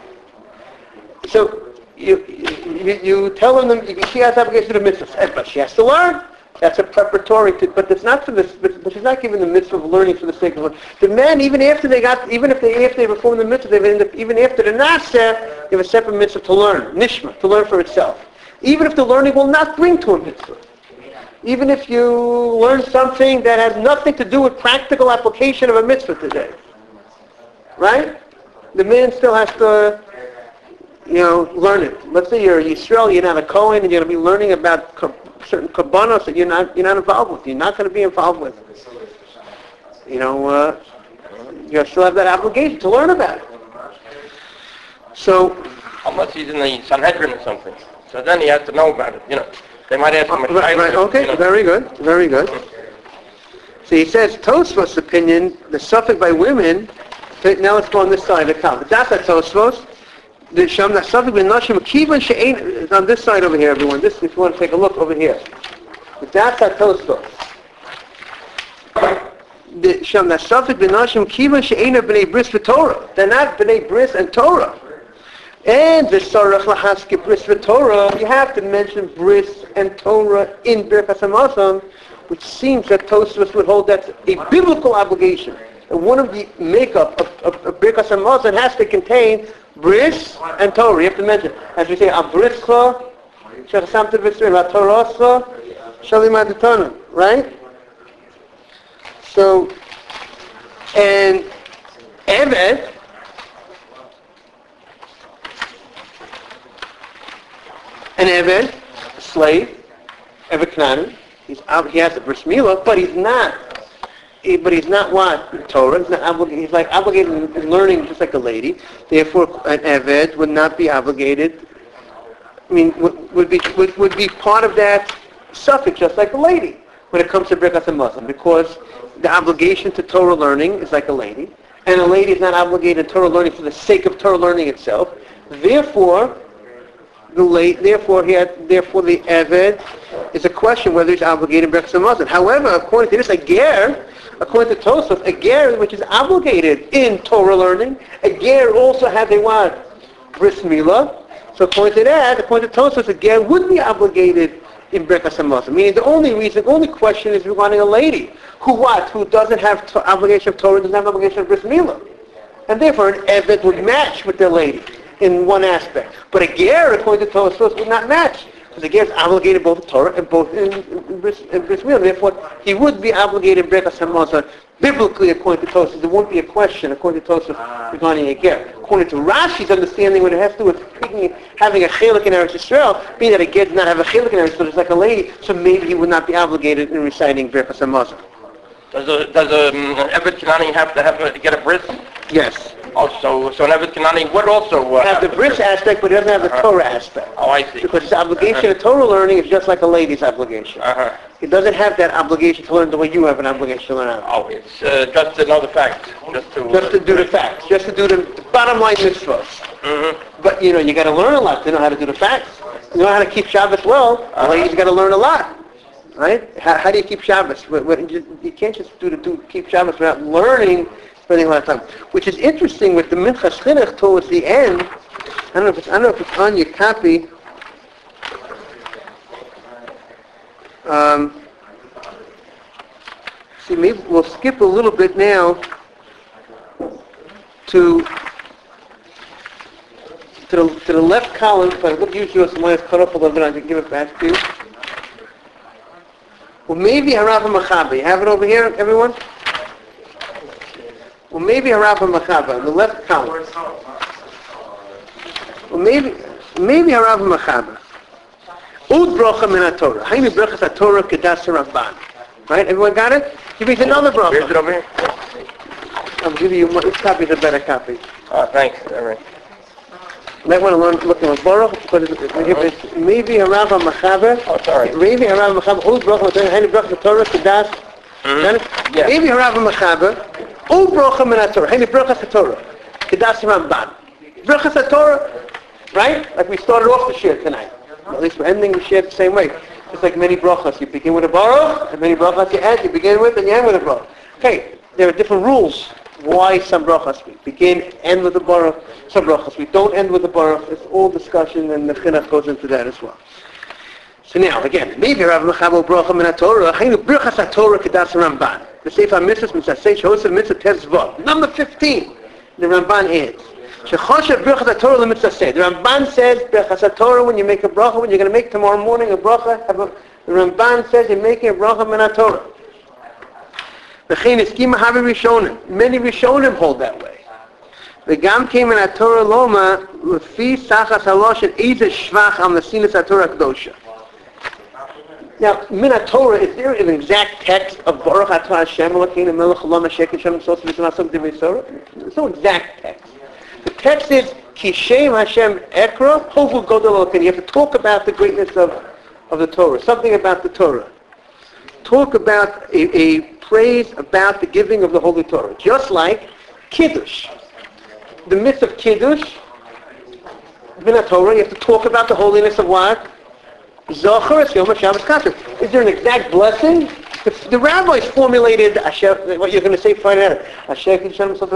So you tell them she has obligation to the mitzvahs, but she has to learn. That's a preparatory, but it's not for this. But she's not given the mitzvah of learning for the sake of learning. The men, even after they perform the mitzvah, even after the naseh, they have a separate mitzvah to learn, nishma, to learn for itself. Even if the learning will not bring to a mitzvah. Even if you learn something that has nothing to do with practical application of a mitzvah today, right? The man still has to, learn it. Let's say you're a Yisrael, you're not a Kohen, and you're going to be learning about certain kabbanos that you're not involved with. You're not going to be involved with. You still have that obligation to learn about it. So, unless he's in the Sanhedrin or something, so then he has to know about it. They might ask him. Right. Okay. Very good. Very good. So he says Tosfos' opinion, the suffix by women. Now let's go on this side of the column. That's Tosfos. The Sham that suffix by Nashim Kivan she'ein is on this side over here, everyone. This, if you want to take a look over here. That's Tosfos. The Sham that suffix by Nashim Kivan she'ein b'nei bris v'Torah. They're not b'nei bris and Torah. And the Sarach Lahaske Bris v'Torah, you have to mention Bris and Torah in Birkas Hamazon, which seems that Tosfos would hold that's a biblical obligation. And one of the makeup of Birkas Hamazon has to contain Bris and Torah. You have to mention, as we say, Abrischa, Shechasamta V'Srim, Torahsa, Shalim Adetana, right? So, and Eved, an Eved, a slave, Eved Knanim, he has a bris milah, but he's not what? Torah. He's not obligated. He's like obligated in learning just like a lady. Therefore, an Eved would not be obligated. I mean, would be part of that suffix just like a lady when it comes to Birkas Hamazon, because the obligation to Torah learning is like a lady, and a lady is not obligated to Torah learning for the sake of Torah learning itself. Therefore, the Eved is a question whether he's obligated in Birkas Hamazon. However, according to this, a ger, according to Tosfos, a ger which is obligated in Torah learning, a ger also has a what? Bris milah. So according to Tosfos, a ger would be obligated in Birkas Hamazon. Meaning the only question is regarding a lady who doesn't have obligation of Torah, doesn't have obligation of Bris milah. And therefore, an Evet would match with the lady in one aspect. But a Ger, according to Tosfos, would not match. Because the Ger is obligated both in Torah and both in Bris Milah. Therefore, he would be obligated in Brechas HaMazon. Biblically, according to Tosfos, there won't be a question, according to Tosfos, regarding a Ger. According to Rashi's understanding, what it has to do with having a Chelik in Eretz Yisrael, being that a Ger does not have a Chelik in Eretz Yisrael, it's like a lady, so maybe he would not be obligated in reciting Brechas HaMazon. Does a Evet Kanani have to get a bris? Yes. Oh, so an Evet Kanani would also Have the bris aspect, but it doesn't have the Torah aspect. Oh, I see. Because his obligation of Torah learning is just like a lady's obligation. Uh-huh. It doesn't have that obligation to learn the way you have an obligation to learn how. Oh, it's just to know the facts. Just to Do the facts. Just to do the bottom line mitzvahs. Mm-hmm. But, you got to learn a lot to know how to do the facts. You know how to keep Shabbos well, the lady's got to learn a lot. Right? How do you keep Shabbos? You can't just keep Shabbos without learning, spending a lot of time. Which is interesting with the Minchas Chinuch towards the end. I don't know if it's on your copy. See, maybe we'll skip a little bit now to the left column. But look, usually it's mine is cut off a little bit. I can give it back to you. Well, maybe Harav HaMachaba. You have it over here, everyone? Well, maybe Harav HaMachaba in the left column. Well, maybe Harav HaMachaba. Ud brocha min HaTorah. Hainu brachas HaTorah kedas Ramban. Right? Everyone got it? He brings another bracha. Where's it over here? I'll give you each copy is a better copy. Oh, thanks. All right. You might want to learn looking at Baruch, because it's maybe Harav HaMachaba. Oh, sorry. Maybe Harav HaMachaba. Ud brocha min HaTorah. Hainu brachas HaTorah kedas. Yeah. Maybe Harav HaMachaba. Ud brocha min HaTorah. Hainu brachas HaTorah kedas Ramban. Brachas HaTorah, right? Like we started off the shir tonight. At least we're ending the shir the same way. Just like many brachas, you begin with a baruch, and many brachas you end. You begin with and you end with a baruch. Okay, there are different rules why some brachas we begin, end with a baruch. Some brachas we don't end with a baruch. It's all discussion, and the chinuch goes into that as well. So now, again, maybe Rav Mechabo bracha min HaTorah, hainu brachas HaTorah kedas Ramban. The Sefer HaMitzvos mitzasei shehosav mitzvah tezvav. Number 15, the Ramban adds. Shechoshev brachas HaTorah l'mitzaseh. The Ramban says, brachas HaTorah, when you make a bracha, when you're going to make tomorrow morning a bracha, the Ramban says you're making a bracha min HaTorah. V'chein eskim havi rishonim. Many rishonim hold that way. V'gam came in HaTorah loma, l'fi sachas halosh and either shvach am nasinas HaTorah Kedosha. Now, min HaTorah, is there an exact text of Baruch Atah Hashem Elokeinu melech haolam hasheket shem sos v'zmanasam divrei Torah? There's no exact text. The text is, Ki Shem Hashem Ekra, Hovu Godel Elokeinu. You have to talk about the greatness of the Torah, something about the Torah. Talk about a praise about the giving of the Holy Torah. Just like Kiddush. The myth of Kiddush, min Torah, you have to talk about the holiness of what? Zochar es Yom HaShabbos Kasher. Is there an exact blessing? The rabbis formulated what you're going to say Friday night. That's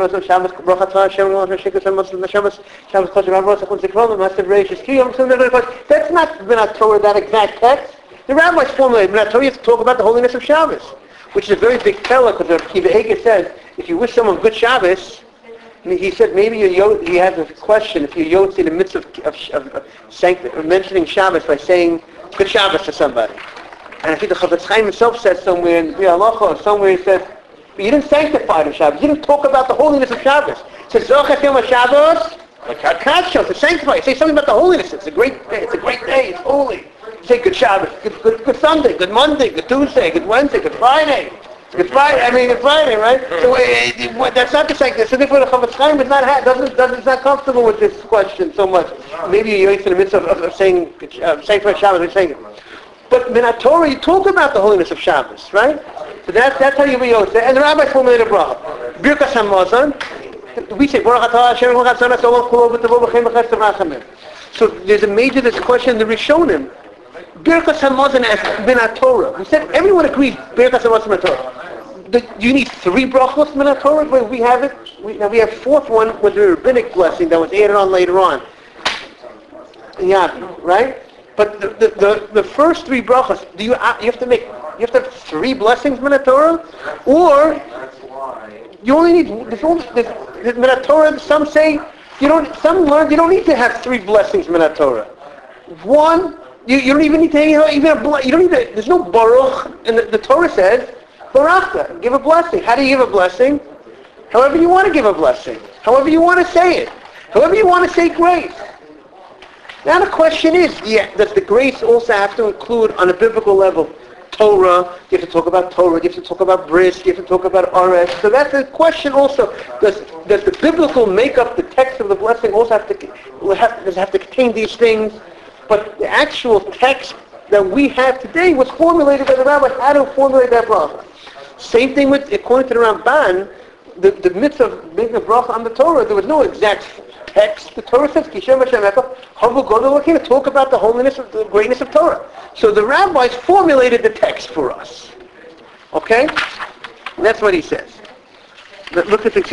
not min Torah, that exact text. The rabbis formulated min Torah, you have to talk about the holiness of Shabbos, which is a very big fella, because Kiva Eger says, if you wish someone good Shabbos, he said maybe he has a question, if you yotzi in the midst of mentioning Shabbos by saying good Shabbos to somebody. And I think the Chafetz Chaim himself says somewhere in Bri Halacha, or somewhere he says, but you didn't sanctify the Shabbos. You didn't talk about the holiness of Shabbos. It says, Zochar Yom HaShabbos, Kadsho, to sanctify. You say something about the holiness. It's a great day. It's a great day. It's holy. You say good Shabbos, good Sunday, good Monday, good Tuesday, good Wednesday, good Friday. Good Friday, good Friday, right? So that's not the sanctify. So therefore the Chafetz Chaim is not comfortable with this question so much. Maybe you're in the midst of saying sanctify Shabbos, we're saying it. But min Torah, you talk about the holiness of Shabbos, right? So that's how you be Yotze. And the rabbis formulated a bracha. Birkas HaMazon. We say Baruch Atah Hashem Elokeinu melech haolam kulo b'tovo v'chein b'chesed v'rachamim. So there's a major question in the Rishonim. Birkas HaMazon as min Torah. We said everyone agrees Birkas HaMazon min Torah. Do you need 3 brachos min Torah? Well, we have it. Now we have 4th one with the rabbinic blessing that was added on later on. Yeah, right? But the first 3 brachas, you have to have 3 blessings min Torah, or you only need Minat Torah, some say, some learn you don't need to have 3 blessings Minat Torah. One, you don't even need to, you don't need to, there's no baruch, and the Torah says, barakta, give a blessing. How do you give a blessing? However you want to give a blessing. However you want to say it. However you want to say grace. Now the question is, does the grace also have to include, on a biblical level, Torah? You have to talk about Torah. You have to talk about bris. You have to talk about RS. So that's the question also. Does the biblical makeup, the text of the blessing, also does it have to contain these things? But the actual text that we have today was formulated by the rabbi. How to formulate that bracha? Same thing with, according to the Ramban, the mitzvah of making a bracha on the Torah. There was no exact text. The Torah says, Kishem Hashem Echa, Havu Godel Elokeinu, talk about the holiness of the greatness of Torah. So the rabbis formulated the text for us. Okay? And that's what he says. Look at the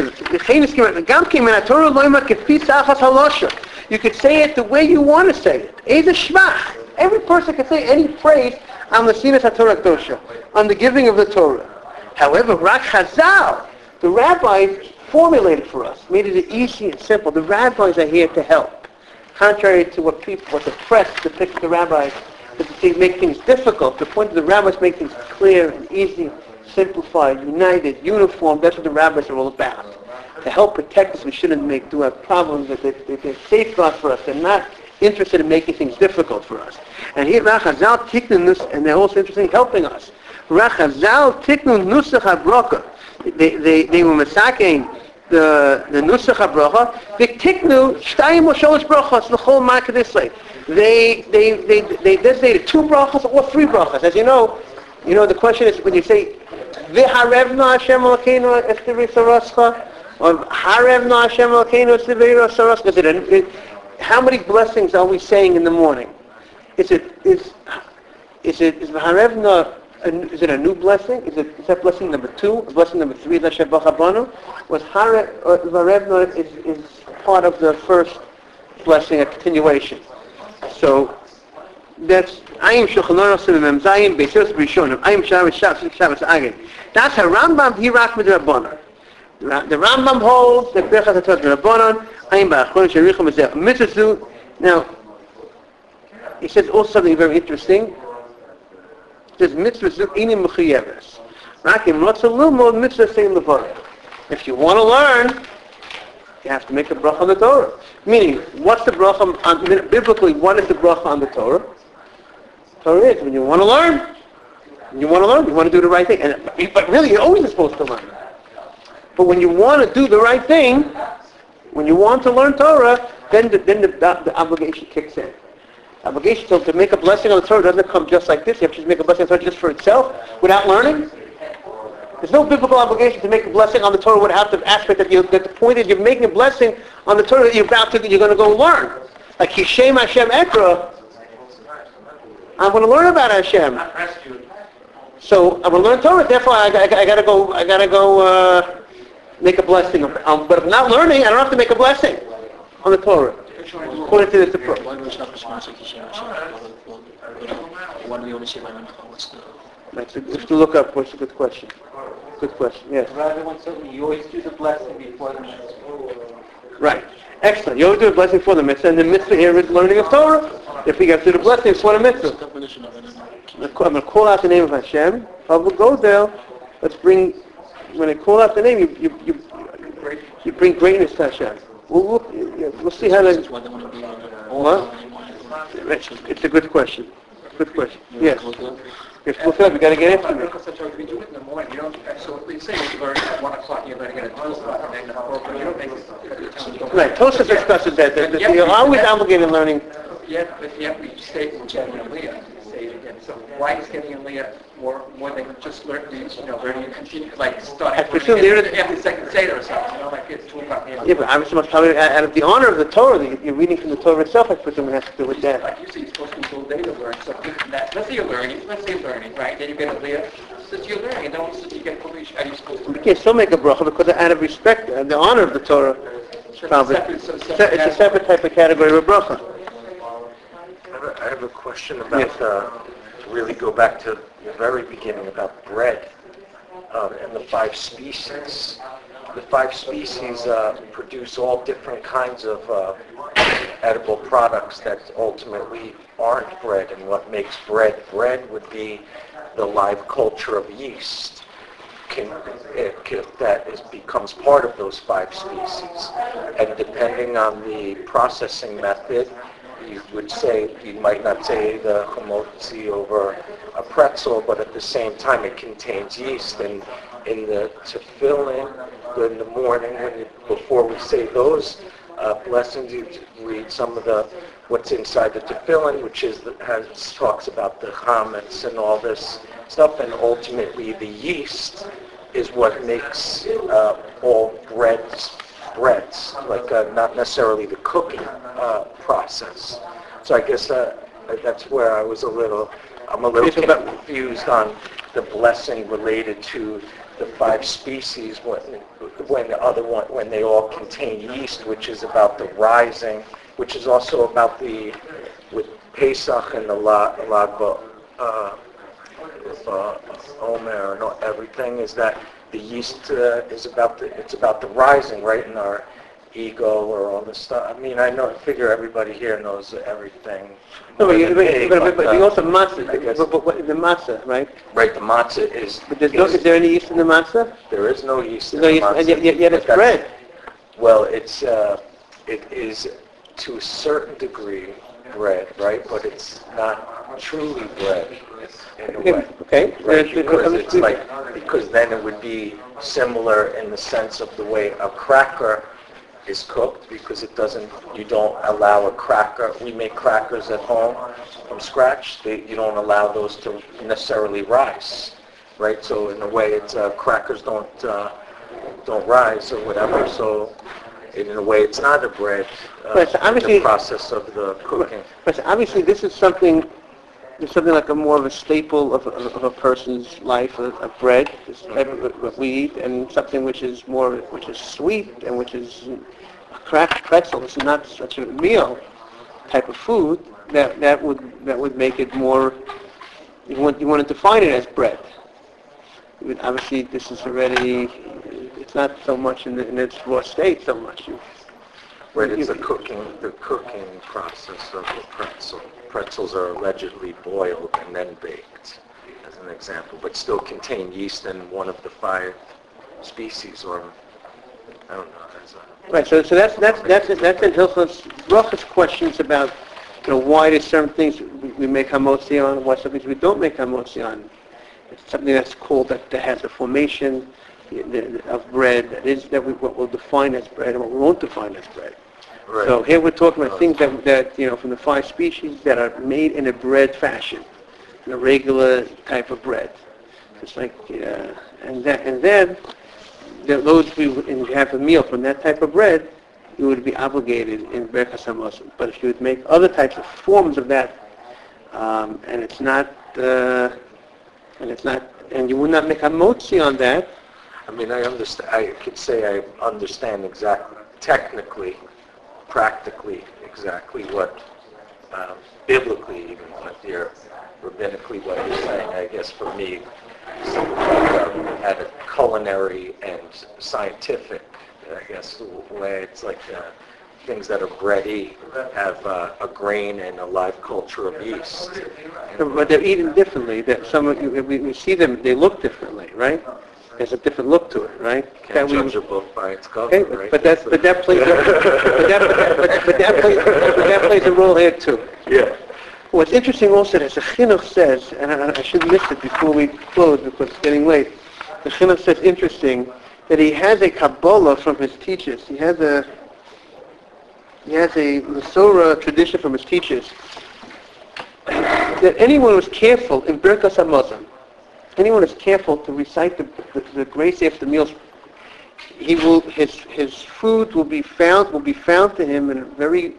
You could say it the way you want to say it. Every person can say any praise on the Sinas HaTorah Kedosha, on the giving of the Torah. However, Rak Chazal, the rabbis formulated for us, made it easy and simple. The rabbis are here to help. Contrary to what the press depicts the rabbis, that they make things difficult. The point of the rabbis make things clear and easy, simplified, united, uniform. That's what the rabbis are all about. To help protect us, we shouldn't do have problems. They're safeguards for us. They're not interested in making things difficult for us. And here, Rachazal Tiknun Nus, and they're also interested in helping us. Rachazal Tiknun Nusach HaBrocha. They were masaking the Nusach HaBrocha. They Tiknu Shtayim or Sholosh Brochas L'chol Ma'akad Yisrael. They designated 2 brachas or 3 brachas. As you know, the question is when you say V'harevna Hashem Elokeinu es Tivei Sarascha, or Harevna Hashem Elokeinu es Tivei Sarascha. How many blessings are we saying in the morning? Is V'harevna? Is it a new blessing? Is that blessing number 2? Blessing number 3? That Shebach Habanu? Was Harevna is part of the first blessing, a continuation. So that's Ayim Shulchan Aruch Mem Zayin Beisos Rishonim Ayim Shabbos Shabbos Agin. That's how Rambam Hirak Midrabanan. The Rambam holds that Birchas HaTorah Midrabanan Ayim Ba'achron Sherichim Ezeh Mitzvah. Now he says also something very interesting. He says Mitzvah Inim Mechuyeves. Rakim Rotzel Lumod Mitzvah Seim Levarach. If you want to learn, you have to make a bracha on the Torah. Meaning, what's the bracha biblically? What is the bracha on the Torah? Torah is when you want to learn. You want to do the right thing. But really, you're always supposed to learn. But when you want to do the right thing, when you want to learn Torah, then the obligation kicks in. Obligation to make a blessing on the Torah doesn't come just like this. You have to make a blessing on the Torah just for itself without learning. There's no biblical obligation to make a blessing on the Torah without the aspect that the point is you're making a blessing on the Torah that you're going to go learn. Like Hishem Hashem Ekra, I'm going to learn about Hashem. So I'm going to learn Torah. Therefore, I got to go make a blessing. But if I'm not learning, I don't have to make a blessing on the Torah. According to this approach. If you look up, what's a good question? Good question, yes. Rather than something, you always do the blessing before the mitzvah. Right. Excellent. You always do the blessing for the mitzvah, and the mitzvah here is learning of Torah. If we get to the blessing for the mitzvah. I'm going to call out the name of Hashem. Pablo goes there. Let's bring, when I call out the name, you bring greatness to Hashem. We'll see how that... What? It's a good question. Good question. Yes. If we got to get into it. We do it in the morning. You don't. So you say you learn at 1 o'clock. You're learning at 2 o'clock, and then at 4 o'clock. You don't make it. Right. Tosafos discusses that you're always obligated in learning. Yeah, but you have to state with Getting and Leah. Say it again. So why is Getting and Leah more than just learning? Learning and continue like starting after the second Seder or something. Like it's 2 o'clock. Yeah, but obviously must probably out of the honor of the Torah, you're reading from the Torah itself. I presume it has to do with that. Like you say, you're supposed to be all day to learn. So let's say you're learning, right? Then you get a Leah. Since you're learning, and then since you get Polish, are you supposed to? You can still make a bracha because out of respect and the honor of the Torah. Probably. It's a separate type of category of a bracha. I have a question about, to really go back to the very beginning about bread and the 5 species. the five species produce all different kinds of edible products that ultimately aren't bread. And what makes bread would be the live culture of yeast. Becomes part of those five species. And depending on the processing method, you might not say the chamotzi over a pretzel, but at the same time it contains yeast. And in the tefillin, in the morning, before we say those blessings, you read some of what's inside the tefillin, which talks about the chametz and all this stuff, and ultimately the yeast is what makes all breads, like not necessarily the cooking process. So I guess that's where I'm a little confused on the blessing related to the five species when they all contain yeast, which is about the rising, which is also about with Pesach and the Lag Omer and everything, is that the yeast is about the rising, right, in our ego or all this stuff. I mean, I figure everybody here knows everything. No, but you also matzah. But the matzah, right? Right, the matzah is. But is there any yeast in the matzah? There is no yeast in the matzah. And yet it's bread. Well, it is to a certain degree bread, right? But it's not truly bread in a way. Okay. Right? Because then it would be similar in the sense of the way a cracker is cooked, because you don't allow a cracker. We make crackers at home from scratch. You don't allow those to necessarily rise, right? So in a way, crackers don't rise or whatever. So in a way, it's not a bread. So obviously, the process of the cooking. But obviously, this is something like more of a staple of a person's life, of bread, this type of what we eat, and something which is sweet and which is a cracked pretzel. It's not such a meal type of food that would make it more. You want to define it as bread. Obviously, this is already. It's not so much in its raw state so much. Right, it's the cooking process of the pretzel. Pretzels are allegedly boiled and then baked, as an example, but still contain yeast in one of the five species, or I don't know. Right. So that's in Hilchos Brachos questions about why there's certain things we make hamotzi on, why some things we don't make hamotzi on. It's something that's called that has a formation of bread what we'll define as bread and what we won't define as bread. Right. So here we're talking about things that from the five species that are made in a bread fashion, in a regular type of bread. It's like and then those and you have a meal from that type of bread, you would be obligated in Berkas HaMazon. But if you would make other types of forms of that, and you would not make hamotzi on that. I mean, I understand. I could say I understand exactly, technically, practically, exactly what, biblically even, rabbinically what you're saying. I guess for me, at a culinary and scientific, I guess, way, it's like things that are bready have a grain and a live culture of yeast. But they're eaten differently. We see them, they look differently, right? There's a different look to it, right? Can't judge a book by its cover, okay, right? But that plays a role here too. Yeah. What's interesting also is the Chinuch says, and I should miss it before we close because it's getting late. The Chinuch says interesting that he has a Kabbalah from his teachers. He has a Masorah tradition from his teachers that anyone who's careful in Berkas HaMazon, anyone is careful to recite the grace after meals, his food will be found to him in a very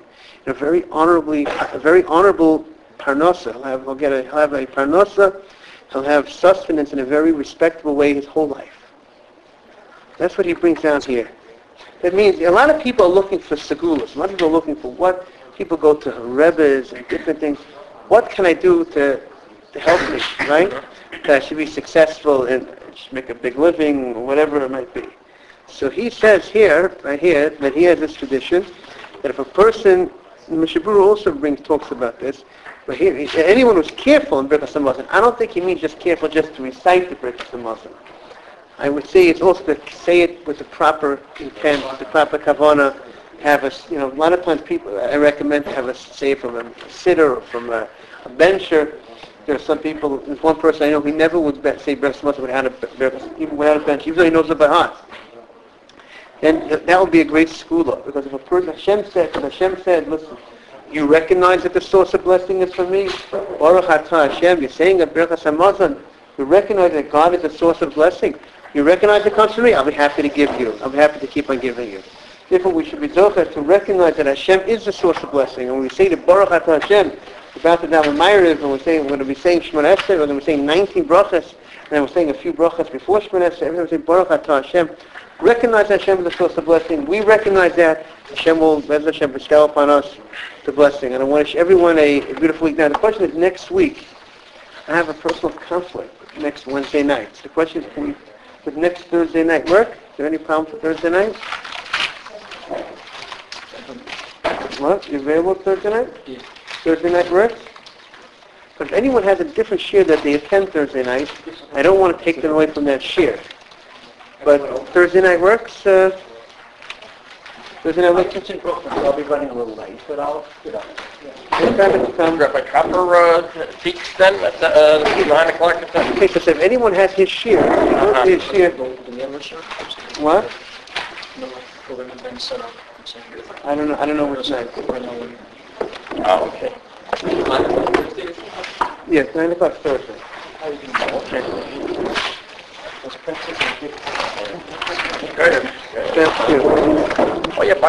honorable parnasa. He'll have a parnasa. He'll have sustenance in a very respectable way his whole life. That's what he brings down here. That means a lot of people are looking for segulas. A lot of people are looking for what people go to rebbes and different things. What can I do to help me, right? That I should be successful and make a big living, or whatever it might be. So he says here, right here, that he has this tradition, that if a person, Mishaburu also talks about this, but here, anyone who's careful in Birkas Hamazon, I don't think he means just careful just to recite the Birkas Hamazon. I would say it's also to say it with the proper intent, the proper kavanah, have a, a lot of times people, I recommend to have a, say from a sitter or from a bencher. There are some people, there's one person I know, he never would say Birkas Hamazon even without a bench, even though he knows it by heart. Then that would be a great skula, because if a person, Hashem said, listen, you recognize that the source of blessing is from me. Baruch atah Hashem, you're saying a Birkas Hamazon, you recognize that God is the source of blessing. You recognize it comes from me, I'll be happy to give you. I'll be happy to keep on giving you. Therefore, we should be zocher to recognize that Hashem is the source of blessing. And when we say the Baruch atah Hashem, about the now in Meiriv, and we're going to be saying Shemona Esrei, we're going to be saying 19 brachas, and then we're saying a few brachas before Shemona Esrei, every time we say Baruch atah Hashem, recognize that Hashem is the source of blessing. We recognize that. Hashem will, Bez Hashem, bestow upon us the blessing. And I want to wish everyone a beautiful week. Now, the question is, next week, I have a personal conflict next Wednesday night. So the question is, would next Thursday night work? Is there any problem for Thursday night? What? You available Thursday night? Yeah. Thursday night works? But if anyone has a different shir that they attend Thursday night, I don't want to take them away from that shir. But Thursday night works? Thursday night works? It's in Brooklyn, so I'll be running a little late, but I'll get up. What time is it come? Rabbi Trapper teach then at 9 o'clock or something? Okay, so if anyone has his shir, his shir, The membership? what? No, we're going to be set up. I don't know which night. Oh, okay. Yes, 9 o'clock Thursday. Good. Thank you. Oh, yeah,